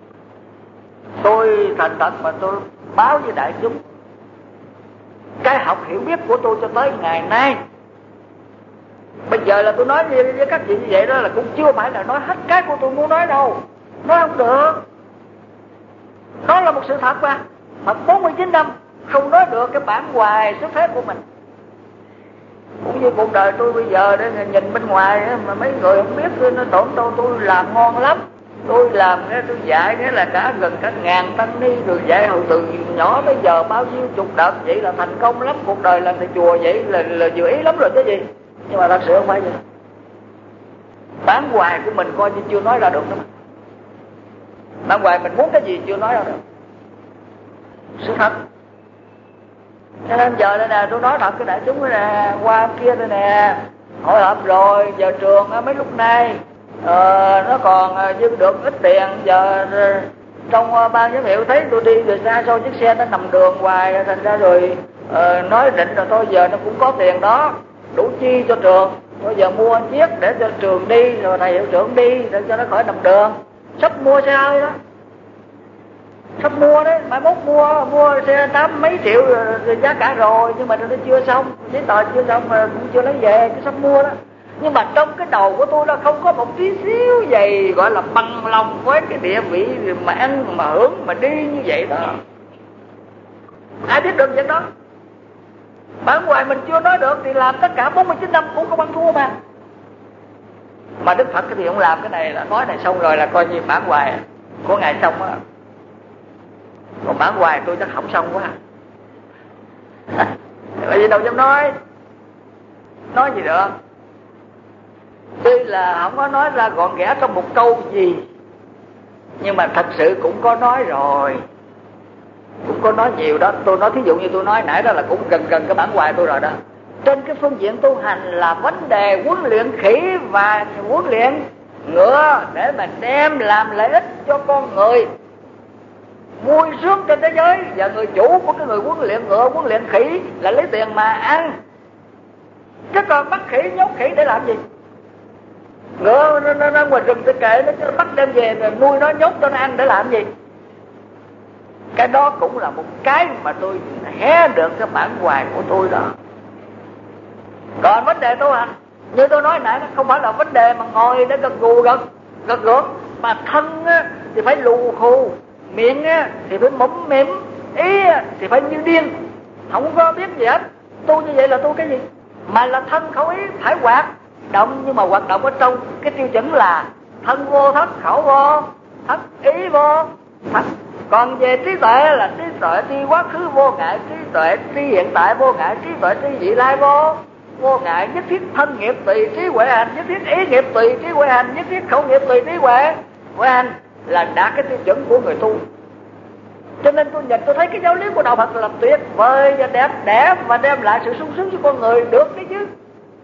Tôi thành thật mà tôi báo với đại chúng, cái học hiểu biết của tôi cho tới ngày nay, bây giờ là tôi nói với các chị như vậy đó là cũng chưa phải là nói hết cái của tôi muốn nói đâu. Nói không được. Đó là một sự thật mà. Mà bốn mươi chín năm không nói được cái bản hoài xuất thế của mình. Cũng như cuộc đời tôi bây giờ để nhìn bên ngoài mà mấy người không biết, nó tổn tôi tôi làm ngon lắm. Tôi làm, tôi dạy nghĩa là cả gần cả ngàn tăng ni, rồi dạy hồi từ nhỏ tới giờ bao nhiêu chục đợt, vậy là thành công lắm. Cuộc đời làm thầy chùa vậy là, là vừa ý lắm rồi chứ gì. Nhưng mà thật sự không phải vậy. Bản hoài của mình coi như chưa nói ra được nữa mà. Bản hoài mình muốn cái gì chưa nói ra được. Sự thật. Cho nên giờ đây nè, tôi nói thật cái đại chúng đây nè, qua kia đây nè, hội họp rồi, giờ trường mấy lúc nay Ờ, nó còn dư được ít tiền. Giờ trong ban giám hiệu thấy tôi đi từ xa xôi, chiếc xe nó nằm đường hoài, thành ra rồi uh, nói định rồi thôi giờ nó cũng có tiền đó, đủ chi cho trường. Bây giờ mua chiếc để cho trường đi, rồi thầy hiệu trưởng đi để cho nó khỏi nằm đường. Sắp mua xe hơi đó, sắp mua đấy, mai mốt mua mua xe tám mấy triệu rồi, giá cả rồi, nhưng mà nó chưa xong, giấy tờ chưa xong mà cũng chưa lấy về, cứ sắp mua đó. Nhưng mà trong cái đầu của tôi nó không có một tí xíu gì gọi là bằng lòng với cái địa vị mà ăn mà hưởng mà đi như vậy đó. Ai biết được chuyện đó? Bản hoài mình chưa nói được thì làm tất cả bốn mươi chín năm cũng không ăn thua mà. Mà Đức Phật thì không làm cái này, là nói này xong rồi là coi như bản hoài của Ngài xong á. Còn bản hoài tôi chắc không xong quá. Bởi vì đâu dám nói. Nói gì được. Tuy là không có nói ra gọn ghẽ trong một câu gì, nhưng mà thật sự cũng có nói rồi. Cũng có nói nhiều đó. Tôi nói thí dụ như tôi nói nãy đó là cũng gần gần cái bản hoài tôi rồi đó. Trên cái phương diện tu hành là vấn đề huấn luyện khỉ và huấn luyện ngựa để mà đem làm lợi ích cho con người vui sướng trên thế giới. Và người chủ của cái người huấn luyện ngựa, huấn luyện khỉ là lấy tiền mà ăn. Chứ còn bắt khỉ, nhốt khỉ để làm gì? Ngựa nó, nó, nó ngoài rừng thì kệ nó, bắt đem về rồi nuôi nó, nhốt cho nó ăn để làm gì? Cái đó cũng là một cái mà tôi hé được cái bản hoài của tôi đó. Còn vấn đề tu hành, như tôi nói nãy, nó không phải là vấn đề mà ngồi để gật gù gật gật gượng, mà thân á, thì phải lù khù, miệng á, thì phải mũm mỉm, ý á, thì phải như điên, không có biết gì hết. Tu như vậy là tu cái gì? Mà là thân khẩu ý phải hoạt động, nhưng mà hoạt động ở trong cái tiêu chuẩn là thân vô thất, khẩu vô thất, ý vô thất. Còn về trí tuệ là trí tuệ tri quá khứ vô ngại, trí tuệ tri hiện tại vô ngại, trí tuệ tri vị lai vô vô ngại. Nhất thiết thân nghiệp tùy trí huệ hành, nhất thiết ý nghiệp tùy trí huệ hành, nhất thiết khẩu nghiệp tùy trí huệ huệ hành, là đạt cái tiêu chuẩn của người tu. Cho nên tôi nhận tôi thấy cái giáo lý của đạo Phật là tuyệt vời và đẹp đẽ và đem lại sự sung sướng cho con người được đấy chứ.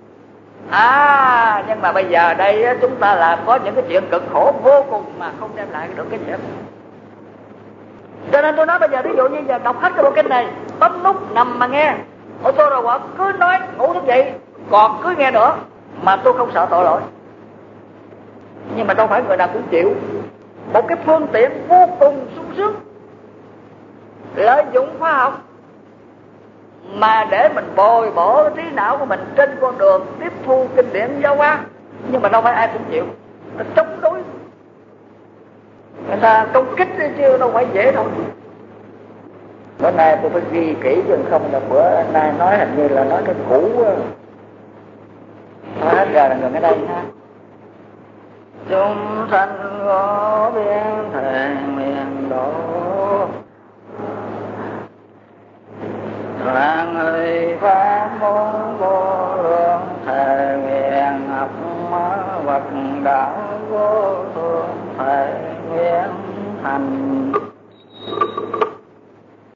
À, nhưng mà bây giờ đây chúng ta là có những cái chuyện cực khổ vô cùng mà không đem lại được cái gì hết. Cho nên tôi nói bây giờ ví dụ như giờ đọc hết cái bộ kinh này, bấm nút nằm mà nghe, ô tô rồi họ cứ nói ngủ thức vậy, còn cứ nghe nữa mà tôi không sợ tội lỗi. Nhưng mà đâu phải người nào cũng chịu. Một cái phương tiện vô cùng sung sướng, lợi dụng khoa học mà để mình bồi bổ cái trí não của mình trên con đường tiếp thu kinh điển giáo hóa. Nhưng mà đâu phải ai cũng chịu, nó chống đối, người ta công kích chứ đâu phải dễ đâu. Bữa nay tôi phải ghi kỹ chứ không là bữa nay nói hình như là nói cái cũ á. Nói hết ra là ngừng ở đây ha. Chúng sanh có biên thèn miền độ, Đoàn ơi pháp môn vô lượng, thề nguyện học vật đạo vô thượng, thề nguyện thành.